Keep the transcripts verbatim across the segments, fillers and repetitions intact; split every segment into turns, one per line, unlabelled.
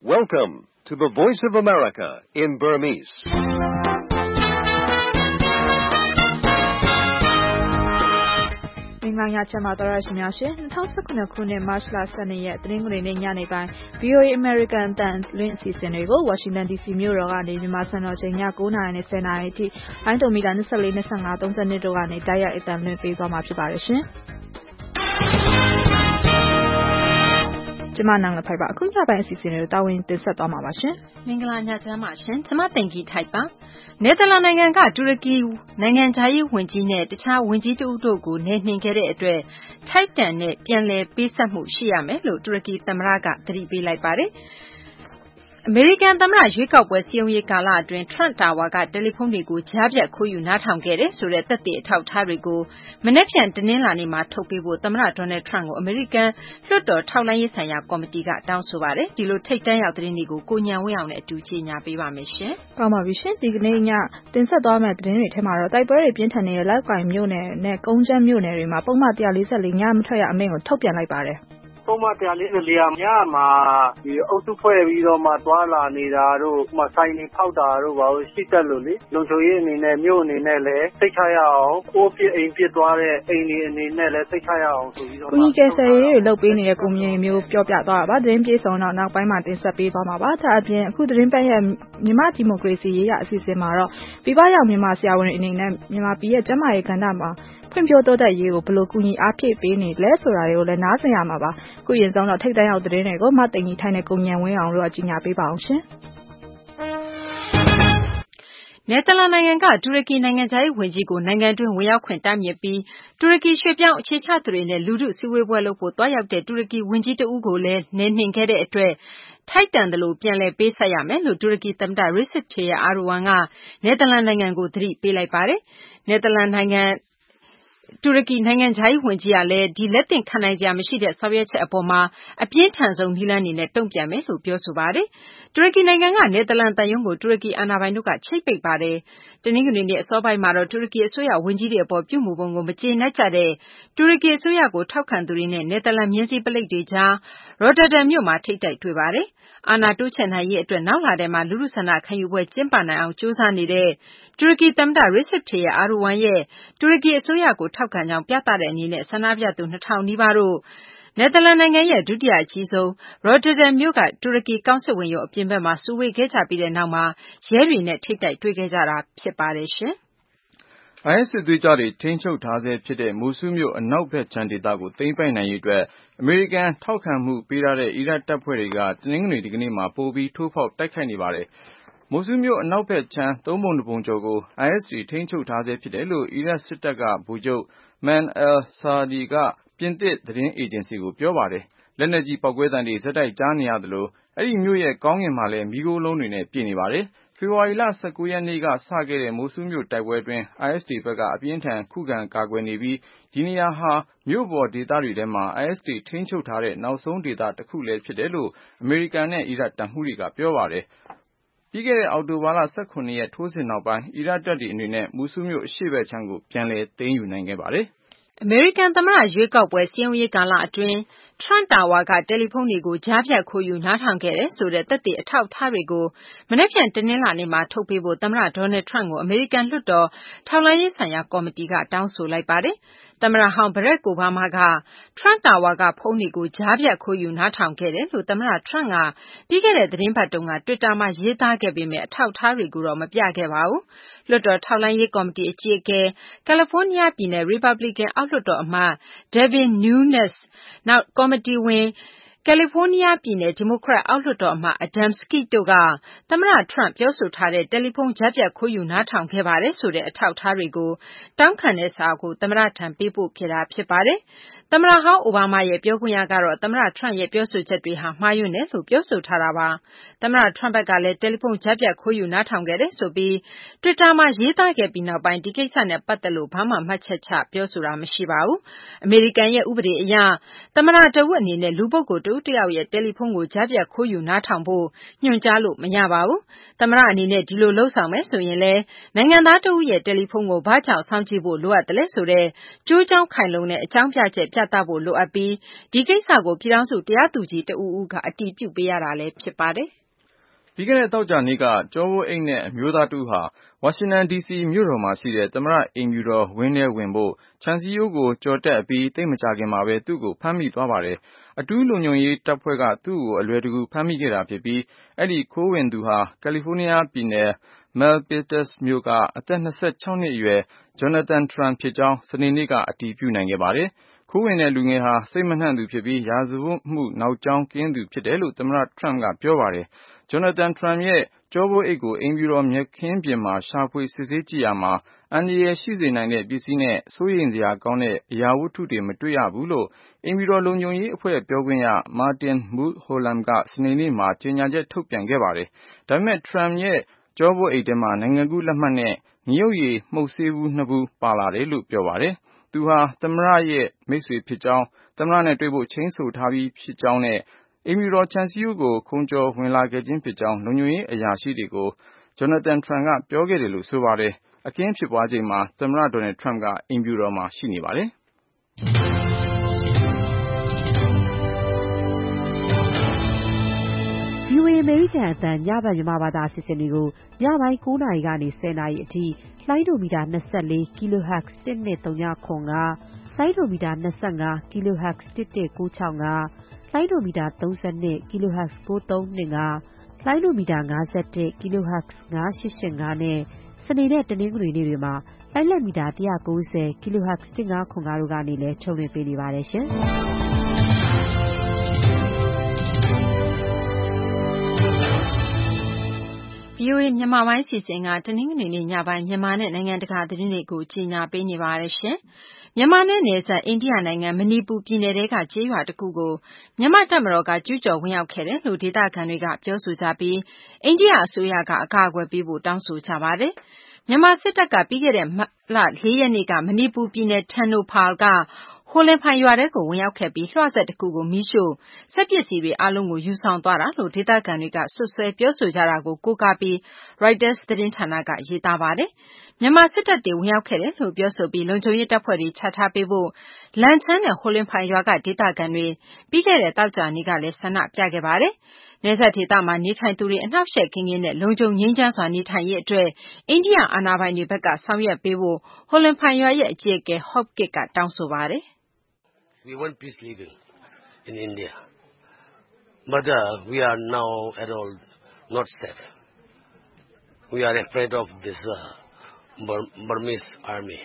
Welcome to the Voice of America in Burmese.
။မင်္ဂလာညချမ်းပါတော်ရရှိများရှင်။၂၀၁၇ခုနှစ်မတ်လ၁၂ရက်တနင်္ဂနွေနေ့ညနေပိုင်း ဗွီအိုအေ American အသံလွှင့်အစီအစဉ်တွေကို Washington ဒီ စီ မြို့တော်ကနေမြန်မာစံတော်ချိန်ည၉နာရီနဲ့၁၀နာရီအထိလိုင်းဒုံမီတာ၂၄၊၂၅၊၃၂တို့ကနေတိုက်ရိုက်အသံလွှင့်ပေးသွားမှာဖြစ်ပါတယ်ရှင်။ကျမနန်းလဖိုက်ပါအခုညပိုင်းအစီအစဉ်တွေကိုတာဝန်တင်ဆက်သွားမှာပါရှင်
မင်္ဂလာညချမ်းပါရှင်ကျမတင်ကြီးထိုက်ပါနယ်သာလန်နိုင်ငံကတူရကီနိုင်ငံသားရေးဝန်ကြီးနဲ့တခြားဝန်ကြီးတို့တို့ကိုနေနှင်ခဲ့တဲ့အတွက်ထိုက်တန်နဲ့ပြန်လည်ပေးဆက်မှုရှိရမယ်လို့တူရကီသမ္မတကသတိပေးလိုက်ပါတယ်အမေရိကန်သမ္မတရွေးကောက်ပွဲစည်းရုံးရေးကာလအတွင်း Trump Tower ကတယ်လီဖုန်းတွေကိုကြားဖြတ်ခိုးယူနားထောင်ခဲ့တဲ့ဆိုတဲ့သက်သေအထောက်အထားတွေကိုမနေ့ဖြန်တနင်္လာနေ့မှာထုတ်ပေးဖို့သမ္မတ Donald Trump ကိုအမေရိကန်လွှတ်တော်ထောက်လှမ်းရေးဆိုင်ရာကော်မတီကတောင်းဆိုပါတယ်။ဒီလိုထိပ်တန်းရောက်သတင်းတွေကိုကိုညံဝင်းအောင်နဲ့အတူကြီးညာပေးပါမယ်ရှင်
။ကောင်းပါပြီရှင်။ဒီကနေ့ညတင်ဆက်သွားမယ့်သတင်းတွေထဲမှာတော့တိုက်ပွဲတွေပြင်းထန်နေတဲ့လောက်ကင်မြို့နယ်နဲ့ကုန်းချမ်းမြို့နယ်တွေမှာပုံမှန်one forty-fourညမထွက်ရအမိန့်ကိုထုတ်ပြန်လိုက်ပါတယ်။
ပုံမှန်one forty-fourကညမှာဒီအုပ်စုဖွဲ့ပြီးတော့မှသွားလာနေတာတို့မှဆိုင်နေဖောက်တာတို့ဘာလို့ရှိတတ်လို့လေလုံခြုံရေးအနေနဲ့မြို့အနေနဲ့လည်းသိချရအောင်ကိုပြစ်အိမ်ပြစ်သွားတဲ့အိမ်တွေအနေနဲ့လည်းသိချရအောင်ဆိုပြီးတော့
ကိုကြီးကဆယ်ရေးတွေလုပ်ပေးနေတဲ့ကိုမြင့်မျိုးပြောပြသွားတာပါသတင်းပြေဆုံးတော့နောက်ပိုင်းမှာတင်ဆက်ပေးသွားမှာပါဒါအပြင်အခုသတင်းပတ်ရဲ့မြန်မာဒီမိုကရေစီရေးရအစီအစဉ်မှာတော့ပြပရောက်မြန်မာဆရာဝန်အနေနဲ့မြန်မာပြည်ရဲ့ကျန်းမာရေးကဏ္ဍမှာဖွံ့ဖြိုးတိုးတက်ရေးကိုဘယ်လိုကူညီအားဖြည့်ပေးနေလဲဆိုတာတွေကိုလည်းနားဆင်ရမှာပါခုရင်ဆုံးတော့ထိပ်တန်းရောက်သတင်းတွေကိုမသိင်ကြီးထိုင်နဲ့ကိုညံဝင်းအောင်တို့ကကြီးညာပေးပါအောင်ရှင်
နယ်သာလန်နိုင်ငံကတူရကီနိုင်ငံသားရေးဝန်ကြီးကိုနိုင်ငံတွင်းဝင်ရောက်ခွင့်တားမြစ်ပြီးတူရကီရွှေ့ပြောင်းအခြေချသူတွေနဲ့လူထုစည်းဝေးပွဲလုပ်ဖို့တွားရောက်တဲ့တူရကီဝန်ကြီးတဦးကိုလည်းနေနှင်ခဲ့တဲ့အတွက်ထိုက်တန်တယ်လို့ပြန်လည်ပေးဆက်ရမယ်လို့တူရကီသမ္မတ Recep Tayyip Erdogan ကနယ်သာလန်နိုင်ငံကိုသတိပေးလိုက်ပါတယ်နယ်သာလန်နိုင်ငံတူရကီနိုင်ငံသားရေးဝန်ကြီးကလည်းဒီလက်သင့်ခံနိုင်စရာမရှိတဲ့ဆောင်ရွက်ချက်အပေါ်မှာအပြင်းထန်ဆုံးနည်းလမ်းအနေနဲ့တုံ့ပြန်မယ်လို့ပြောဆိုပါတယ်တူရကီနိုင်ငံကနယ်သာလန်တန်ယုံကိုတူရကီအာဏာပိုင်တို့ကချိတ်ပိတ်ပါတယ်တနင်္ဂနွေနေ့အစောပိုင်းမှာတော့တူရကီအစိုးရဝန်ကြီးတွေအပေါ်ပြုမှုပုံကိုမကျေနပ်ကြတဲ့တူရကီအစိုးရကိုထောက်ခံသူတွေနဲ့နယ်သာလန်မြင်းစည်းပလိတ်တွေကြားရော့တာဒမ်မြို့မှာထိပ်တိုက်တွေ့ပါတယ်အာဏာတိုးချဲ့နိုင်ရေးအတွက်နောက်လာတဲ့မှာလူလူဆန္ဒခံယူပွဲကျင်းပနိုင်အောင်ကြိုးစားနေတဲ့တူရကီသမ္မတ Recep Tayyip Erdogan ရဲ့တူရကီအစိုးရကိုထောက်ခံကြောင်းပြသတဲ့အနေနဲ့ဆန္ဒပြသူနှစ်ထောင်နီးပါးတို့နယ်သာလန်နိုင်ငံရဲ့ဒုတိယအကြီးဆုံးရော့တာဒမ်မြို့ကတူရကီကောင်စစ်ဝင်ရုံအပြင်ဘက်မှာစုဝေးခဲ့ကြပြီးတဲ့နောက်မှာရဲတွေနဲ့ထိပ်တိုက်တွေ့ခဲ့ကြတာဖြစ်ပါတယ်ရှင်
။ IS စစ်သွေးကြွတွေထိန်းချုပ်ထားဆဲဖြစ်တဲ့မိုဆူးမြို့အနောက်ဘက်ခြမ်းဒေသကိုသိမ်းပိုက်နိုင်ရေးအတွက်အမေရိကန်ထောက်ခံမှုပေးထားတဲ့အီရတ်တပ်ဖွဲ့တွေကတနင်္ဂနွေဒီကနေ့မှာပိုပြီးထိုးဖောက်တိုက်ခိုက်နေပါတယ်။မိုဆူးမြို့အနောက်ဘက်ခြမ်းသုံးပုံတစ်ပုံကျော်ကို IS တွေထိန်းချုပ်ထားဆဲဖြစ်တယ်လို့အီရတ်စစ်တပ်ကဗိုလ်ချုပ် Man al-Sadi ကပြင်သစ်သတင်းအေဂျင်စီကိုပြောပါတယ်။လက်နက်ကြီးပေါက်ကွဲသံတွေဆက်တိုက်ကြားနေရသလိုအဲဒီမြို့ရဲ့ကောင်းကင်မှာလည်းမီးခိုးလုံးတွေနဲ့ပြည့်နေပါတယ်။ဖေဖော်ဝါရီလ၁၉ရက်နေ့ကစခဲ့တဲ့မိုဆူးမြို့တိုက်ပွဲအတွင်း IS တွေဘက်ကအပြင်းထန်ခုခံကာကွယ်နေပြီးဒီနေရာဟာမြို့ပေါ်ဒေသတွေထဲမှာ IS တွေထိန်းချုပ်ထားတဲ့နောက်ဆုံးဒေသတစ်ခုလည်းဖြစ်တယ်လို့အမေရိကန်နဲ့အီရတ်တပ်မှူးတွေကပြောပါတယ်။ပြီးခဲ့တဲ့အောက်တိုဘာလ၁၇ရက်ထိုးစစ်နောက်ပိုင်းအီရတ်တပ်တွေအနေနဲ့မိုဆူးမြို့အရှေ့ဘက်ခြမ်းကိုပြန်လည်သိမ်းယူနိုင်ခဲ့ပါတယ်
။အမေရိကန်သမ္မတရွေးကောက်ပွဲစည်းရုံးရေးကာလအတွင်း Trump Tower ကတယ်လီဖုန်းတွေကိုကြားဖြတ်ခိုးယူနားထောင်ခဲ့တဲ့ဆိုတဲ့သက်သေအထောက်အထားတွေကိုမနေ့ဖြန်တနင်္လာနေ့မှာထုတ်ပေးဖို့သမ္မတ Donald Trump ကိုအမေရိကန်လွှတ်တော်ထောက်လှမ်းရေးဆိုင်ရာကော်မတီကတောင်းဆိုလိုက်ပါတယ်။သမ္မတဟောင်း Barack Obama က Trump Tower ကဖုန်းတွေကိုကြားဖြတ်ခိုးယူနားထောင်ခဲ့တယ်လို့သမ္မတ Trump ကပြီးခဲ့တဲ့သတင်းပတ်တုန်းက Twitter မှာရေးသားခဲ့ပေမဲ့အထောက်အထားတွေကိုတော့မပြခဲ့ပါဘူး။လွှတ်တော်ထောက်လှမ်းရေးကော်မတီအကြီးအကဲကယ်လီဖိုးနီးယားပြည်နယ် Republican အောက်လွှတ်တော်အမတ် Devin Nunes နောက်ကော်မတီဝင်ကယ်လီဖိုးနီးယားပြည်နယ်ဒီမိုကရက်အောက်လွှတ်တော်အမတ် Adam Schiff တို့ကသမ္မတ Trump ပြောဆိုထားတဲ့တယ်လီဖုန်းကြားဖြတ်ခိုးယူနားထောင်ခဲ့ပါတယ်ဆိုတဲ့အထောက်အထားတွေကိုတောင်းခံတဲ့စာကိုသမ္မတထံပေးပို့ခဲ့တာဖြစ်ပါတယ်။သမ္မတဟောင်းအိုဘားမားရဲ့ပြောခွင့်ရကတော့သမ္မတ Trump ရဲ့ပြောဆိုချက်တွေဟာမှားယွင်းတယ်လို့ပြောဆိုထားတာပါ။သမ္မတ Trump ဘက်ကလည်းတယ်လီဖုန်းကြားဖြတ်ခိုးယူနားထောင်ခဲ့တယ်ဆိုပြီး Twitter မှာရေးသားခဲ့ပြီးနောက်ပိုင်းဒီကိစ္စနဲ့ပတ်သက်လို့ဘာမှမှတ်ချက်ချပြောဆိုတာမရှိပါဘူး။အမေရိကန်ရဲ့ဥပဒေအရသမ္မတတဦးအနေနဲ့လူပုဂ္ဂိုလ်တဦးတယောက်ရဲ့တယ်လီဖုန်းကိုကြားဖြတ်ခိုးယူနားထောင်ဖို့ညွှန်ကြားလို့မရပါဘူး။သမ္မတအနေနဲ့ဒီလိုလုပ်ဆောင်မယ်ဆိုရင်လည်းနိုင်ငံသားတဦးရဲ့တယ်လီဖုန်းကိုဘာကြောင့်စောင့်ကြည့်ဖို့လိုအပ်တယ်လဲဆိုတဲ့ကြိုးကြောင်းခိုင်လုံတဲ့အကြောင်းပြချက်ပြသဖို့လိုအပ်ပြီးဒီကိစ္စကိုပြည်ထောင်စုတရားသူကြီးတဦးဦးကအတည်ပြုပေးရတာလည်းဖြစ်ပါတယ်
။ပြီးခဲ့တဲ့သောကြာနေ့ကကျောပိုးအိတ်နဲ့အမျိုးသားတူဟာဝါရှင်တန်ဒီစီမြို့တော်မှာရှိတဲ့သမ္မတအိမ်ဖြူတော်ဝင်းထဲဝင်ဖို့ခြံစည်းရိုးကိုကျော်တက်အပြီးသိပ်မကြာခင်မှာပဲသူ့ကိုဖမ်းမိသွားပါတယ်။အထူးလုံခြုံရေးတပ်ဖွဲ့ကသူ့ကိုအလွယ်တကူဖမ်းမိခဲ့တာဖြစ်ပြီးအဲ့ဒီခိုးဝင်သူဟာကယ်လီဖိုးနီးယားပြည်နယ်Milpitas မြို့ကအသက်၂၆နှစ်အရွယ် Jonathan Tran ဖြစ်ကြောင်းစနေနေ့ကအတည်ပြုနိုင်ခဲ့ပါတယ်။ခိုးဝင်တဲ့လူငယ်ဟာစိတ်မနှံ့သူဖြစ်ပြီးရာဇဝတ်မှုနောက်ကြောင်းကင်းသူဖြစ်တယ်လို့သမ္မတ Trump ကပြောပါတယ်။ Jonathan Tran ရဲ့ကျောပိုးအိတ်ကိုအိမ်ဖြူတော်မြက်ခင်းပြင်မှာရှာဖွေစစ်ဆေးကြည့်ရမှာအန္တရာယ်ရှိစေနိုင်တဲ့ပစ္စည်းနဲ့စိုးရိမ်စရာကောင်းတဲ့အရာဝတ္ထုတွေမတွေ့ရဘူးလို့အိမ်ဖြူတော်လုံခြုံရေးအဖွဲ့ပြောခွင့်ရ Martin Mulholland ကစနေနေ့မှာကြေညာချက်ထုတ်ပြန်ခဲ့ပါတယ်။ဒါပေမဲ့ Tran ရဲ့ကျောပိုးအိတ်ထဲမှာနိုင်ငံကူးလက်မှတ်နဲ့ငရုတ်ရည်မှုတ်ဆေးဘူးနှစ်ဘူးပါလာတယ်လို့ပြောပါတယ်။သူဟာသမ္မတရဲ့မိတ်ဆွေဖြစ်ကြောင်းသမ္မတနဲ့တွေ့ဖို့ချိန်းဆိုထားပြီးဖြစ်ကြောင်းနဲ့အိမ်ဖြူတော်ခြံစည်းရိုးကိုခုံကျော်ဝင်လာခဲ့ခြင်းဖြစ်ကြောင်းလုံခြုံရေးအရာရှိတွေကို Jonathan Tran ကပြောခဲ့တယ်လို့ဆိုပါတယ်။အခင်းဖြစ်ပွားချိန်မှာသမ္မတ Donald Trump ကအိမ်ဖြူတော်မှာရှိနေပါတယ်။
ဗွီအိုအေ အမေရိကန်အသံညဘက်မြန်မာဘာသာအစီအစဉ်တွေကိုညပိုင်း၉နာရီကနေ၁၀နာရီအထိလိုင်းဒိုမီတာ၂၄ kHz တစ်နှစ်၃၀၇၅လိုင်းဒိုမီတာ၂၅ kHz တစ်တစ်၉၆၅လိုင်းဒိုမီတာ၃၂ kHz ၉၃၂၅လိုင်းဒိုမီတာ၅၁ kHz ၅၈၈၅နဲ့စနေနဲ့တနင်္ဂနွေနေ့တွေမှာလိုင်းလက်မီတာ၁၉၀ kHz ၁၅၇၅တို့ကနေလည်းထုတ်လွှင့်ပေးနေပါတယ်ရှင်။
ဗွီအိုအေမြန်မာပိုင်းအစီအစဉ်ကတနင်္ဂနွေနေ့ညပိုင်းမြန်မာနဲ့နိုင်ငံတကာသတင်းတွေကိုကြီးညာပေးနေပါတယ်ရှင်။မြန်မာနဲ့နယ်စပ်အိန္ဒိယနိုင်ငံမဏိပူပြည်နယ်ထဲကကျေးရွာတစ်ခုကိုမြန်မာတပ်မတော်ကကျူးကျော်ဝင်ရောက်ခဲ့တယ်လို့ဒေသခံတွေကပြောဆိုကြပြီးအိန္ဒိယအစိုးရကအကာအကွယ်ပေးဖို့တောင်းဆိုကြပါတယ်။မြန်မာစစ်တပ်ကပြီးခဲ့တဲ့မတ်လ၄ရက်နေ့ကမဏိပူပြည်နယ်ထန်နိုဖာကဟိုလင်ဖိုင်ရွာထဲကိုဝင်ရောက်ခဲ့ပြီးလွှစက်တစ်ခုကိုမီးရှို့စက်ပစ္စည်းတွေအားလုံးကိုယူဆောင်သွားတာလို့ဒေသခံတွေကဆွဆွဲပြောဆိုကြတာကိုကိုးကားပြီး Reuters သတင်းဌာနကရေးသားပါတယ်။မြန်မာစစ်တပ်တွေဝင်ရောက်ခဲ့တယ်လို့ပြောဆိုပြီးလုံခြုံရေးတပ်ဖွဲ့တွေချထားပေးဖို့လန်ချန်းနဲ့ဟိုလင်ဖိုင်ရွာကဒေသခံတွေပြီးခဲ့တဲ့သောကြာနေ့ကလည်းဆန္ဒပြခဲ့ပါတယ်။နယ်စပ်ဒေသမှာနေထိုင်သူတွေအနှောက်အယှက်ကင်းကင်းနဲ့လုံခြုံငြိမ်းချမ်းစွာနေထိုင်ရေးအတွက်အိန္ဒိယအာဏာပိုင်တွေဘက်ကဆောင်ရွက်ပေးဖို့ဟိုလင်ဖိုင်ရွာရဲ့အကြီးအကဲ Hope Kit ကတောင်းဆိုပါတယ်။
We want peace living in India, but uh, we are now at all not safe. We are afraid of this uh, Bur- Burmese army.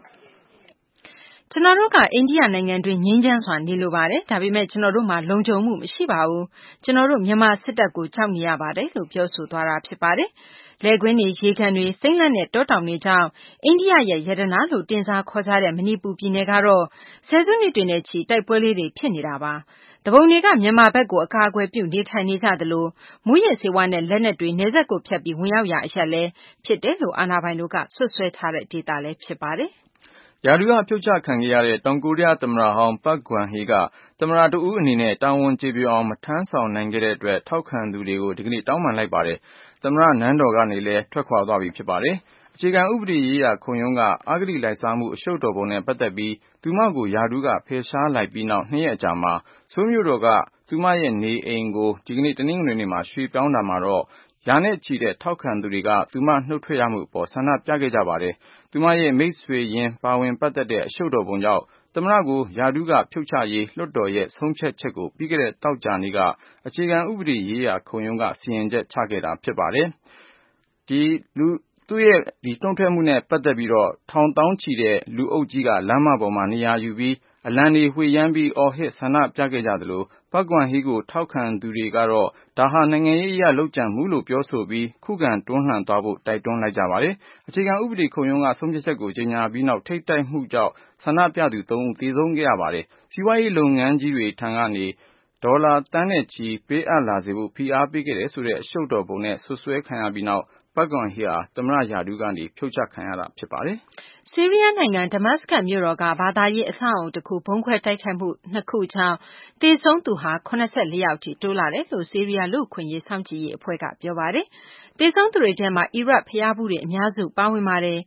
ကျွန်တော်တို့ကအိန္ဒိယနိုင်ငံတွင်းငြိမ်းချမ်းစွာနေလိုပါတယ်ဒါပေမဲ့ကျွန်တော်တို့မှာလုံခြုံမှုမရှိပါဘူးကျွန်တော်တို့မြန်မာစစ်တပ်ကိုကြောက်နေရပါတယ်လို့ပြောဆိုသွားတာဖြစ်ပါတယ်လယ်ကွင်းတွေရေကန်တွေစိမ့်လန့်တဲ့တောတောင်တွေကြောင့်အိန္ဒိယရဲ့ရတနာလို့တင်စားခေါ်ကြတဲ့မဏိပူပြည်နယ်ကတော့ဆယ်စုနှစ်တွေနဲ့ချီတိုက်ပွဲလေးတွေဖြစ်နေတာပါတပုံတွေကမြန်မာဘက်ကိုအကာအကွယ်ပြုနေထိုင်နေကြသလိုမူရစ်စေဝါနဲ့လက်နက်တွေနေဆက်ကိုဖြတ်ပြီးဝင်ရောက်ရာအရက်လဲဖြစ်တယ်လို့အာဏာပိုင်တို့ကဆွဆွဲထားတဲ့ဒေသလည်းဖြစ်ပါတယ်
ရာထူးကဖြုတ်ချခံခဲ့ရတဲ့တောင်ကိုရီးယားသမ္မတဟောင်းပတ်ဂွမ်ဟေးကသမ္မတတဦးအနေနဲ့တာဝန်ကျေပွန်အောင်မထမ်းဆောင်နိုင်ခဲ့တဲ့အတွက်ထောက်ခံသူတွေကိုဒီကနေ့တောင်းပန်လိုက်ပါတယ်။သမ္မတနန်းတော်ကနေလည်းထွက်ခွာသွားပြီဖြစ်ပါတယ်။အခြေခံဥပဒေရေးရာခုံရုံးကအဂတိလိုက်စားမှုအရှုပ်တော်ပုံနဲ့ပတ်သက်ပြီးသူမကိုရာထူးကဖယ်ရှားလိုက်ပြီးနောက်နှစ်ရက်အကြာမှာဆိုးမြို့တော်ကသူမရဲ့နေအိမ်ကိုဒီကနေ့တနင်္ဂနွေနေ့မှာရွှေ့ပြောင်းတာမှာတော့ရာနဲ့ချီတဲ့ထောက်ခံသူတွေကသူမနှုတ်ထွက်ရမှုအပေါ်ဆန္ဒပြခဲ့ကြပါတယ်။သူမရဲ့မိတ်ဆွေရင်းပါဝင်ပတ်သက်တဲ့အရှုပ်တော်ပုံကြောင့်သမ္မတကိုရာထူးကဖြုတ်ချရေးလွှတ်တော်ရဲ့ဆုံးဖြတ်ချက်ကိုပြီးခဲ့တဲ့သောကြာနေ့ကအခြေခံဥပဒေရေးရာခုံရုံးကစီရင်ချက်ချခဲ့တာဖြစ်ပါတယ်။ဒီလူသူ့ရဲ့ဒီနှုတ်ထွက်မှုနဲ့ပတ်သက်ပြီးတော့ထောင်တောင်းချီတဲ့လူအုပ်ကြီးကလမ်းမပေါ်မှာနေရာယူပြီးအလံတွေဝှေ့ယမ်းပြီးအော်ဟစ်ဆန္ဒပြခဲ့ကြသလိုပတ်ဂွမ်ဟေးကိုထောက်ခံသူတွေကတော့ဒါဟာနိုင်ငံရေးအရလုပ်ကြံမှုလို့ပြောဆိုပြီးခုခံတွန်းလှန်သွားဖို့တိုက်တွန်းလိုက်ကြပါတယ်။အခြေခံဥပဒေခုံရုံးကဆုံးဖြတ်ချက်ကိုကြေညာပြီးနောက်ထိပ်တိုက်မှုကြောင့်ဆန္ဒပြသူသုံးဦးသေဆုံးခဲ့ရပါတယ်။စီးပွားရေးလုပ်ငန်းကြီးတွေထံကနေဒေါ်လာသန်းနဲ့ချီပေးအပ်လာစေဖို့ဖိအားပေးခဲ့တယ်ဆိုတဲ့အရှုပ်တော်ပုံနဲ့ဆွဆွဲခံရပြီးနောက်ပတ်ဂွမ်ဟေးဟာသမ္မတရာထူးကနေဖြုတ်ချခံရတာဖြစ်ပါတယ်
။ဆီးရီးယားနိုင်ငံဒမတ်စကတ်မြို့တော်ကဘာသာရေးအဆောက်အအုံတစ်ခုဗုံးခွဲတိုက်ခိုက်မှုနှစ်ခုကြောင့်သေဆုံးသူဟာ၇၄ယောက်ထိတိုးလာတယ်လို့ဆီးရီးယားလူ့အခွင့်အရေးစောင့်ကြည့်ရေးအဖွဲ့ကပြောပါတယ်။သေဆုံးသူတွေထဲမှာအီရတ်ဖျားဖူးတွေအများစုပါဝင်ပါတယ်။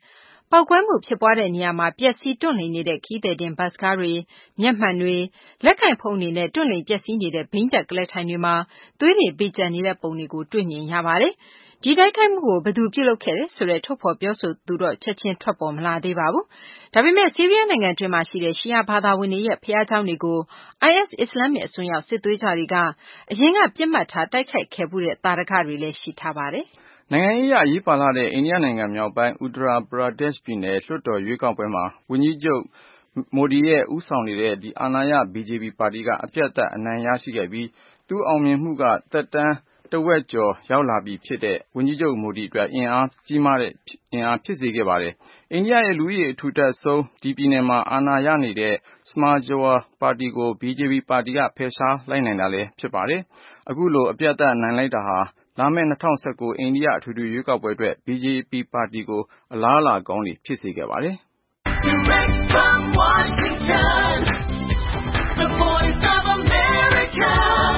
ပောက်ကွဲမှုဖြစ်ပွားတဲ့နေရာမှာပျက်စီးတွန့်လှိမ်နေတဲ့ခီးသည်တင်ဘတ်စ်ကားတွေမျက်မှန်တွေလက်ကိုင်ဖုန်းတွေနဲ့တွန့်လှိမ်ပျက်စီးနေတဲ့ဘိန်းတပ်ကလပ်ထိုင်တွေမှာသွေးတွေပေးကျနေတဲ့ပုံတွေကိုတွေ့မြင်ရပါတယ်။ဒီတိုက်ခိုက်မှုကိုဘယ်သူပြုလုပ်ခဲ့တယ်ဆိုတဲ့ထုတ်ဖော်ပြောဆိုသူတော့ချက်ချင်းထွက်ပေါ်မလာသေးပါဘူး။ဒါပေမဲ့ဆီးရီးယားနိုင်ငံတွင်းမှာရှိတဲ့ရှီယာဘာသာဝင်တွေရဲ့ဖျားเจ้าတွေကို အိုင်အက်စ် အစ္စလာမစ်အစွန်းရောက်စစ်သွေးကြွတွေကအရင်ကပြစ်မှတ်ထားတိုက်ခိုက်ခဲ့မှုတဲ့တာရကတွေလည်းရှိထားပါတယ်
။နိုင်ငံရေးအရေးပါလာတဲ့အိန္ဒိယနိုင်ငံမြောက်ပိုင်း Uttar Pradesh ပြည်နယ်လွှတ်တော်ရွေးကောက်ပွဲမှာဝန်ကြီးချုပ်မိုဒီရဲ့ဦးဆောင်နေတဲ့ဒီအာဏာရ ဘီဂျေပီ ပါတီကအပြတ်သက်အနိုင်ရရှိခဲ့ပြီးသူအောင်မြင်မှုကသက်တမ်းတဝက်ကျော်ရောက်လာပြီဖြစ်တဲ့ဝန်ကြီးချုပ်မိုဒီအတွက်အင်အားကြီးမားတဲ့အင်အားဖြစ်စေခဲ့ပါတယ်။အိန္ဒိယရဲ့လူဦးရေအထူထပ်ဆုံးဒီပြည်နယ်မှာအာဏာရနေတဲ့ Samajwadi ပါတီကို ဘီဂျေပီ ပါတီကဖယ်ရှားလိုက်နိုင်တာလည်းဖြစ်ပါတယ်။အခုလိုအပြတ်သက်နိုင်လိုက်တာဟာလာမယ့်၂၀၁၉အိန္ဒိယအထွေထွေရွေးကောက်ပွဲအတွက် ဘီဂျေပီ ပါတီကိုအလားအလာကောင်းတွေဖြစ်စေခဲ့ပါတယ်။
Direct from Washington, the voice of America,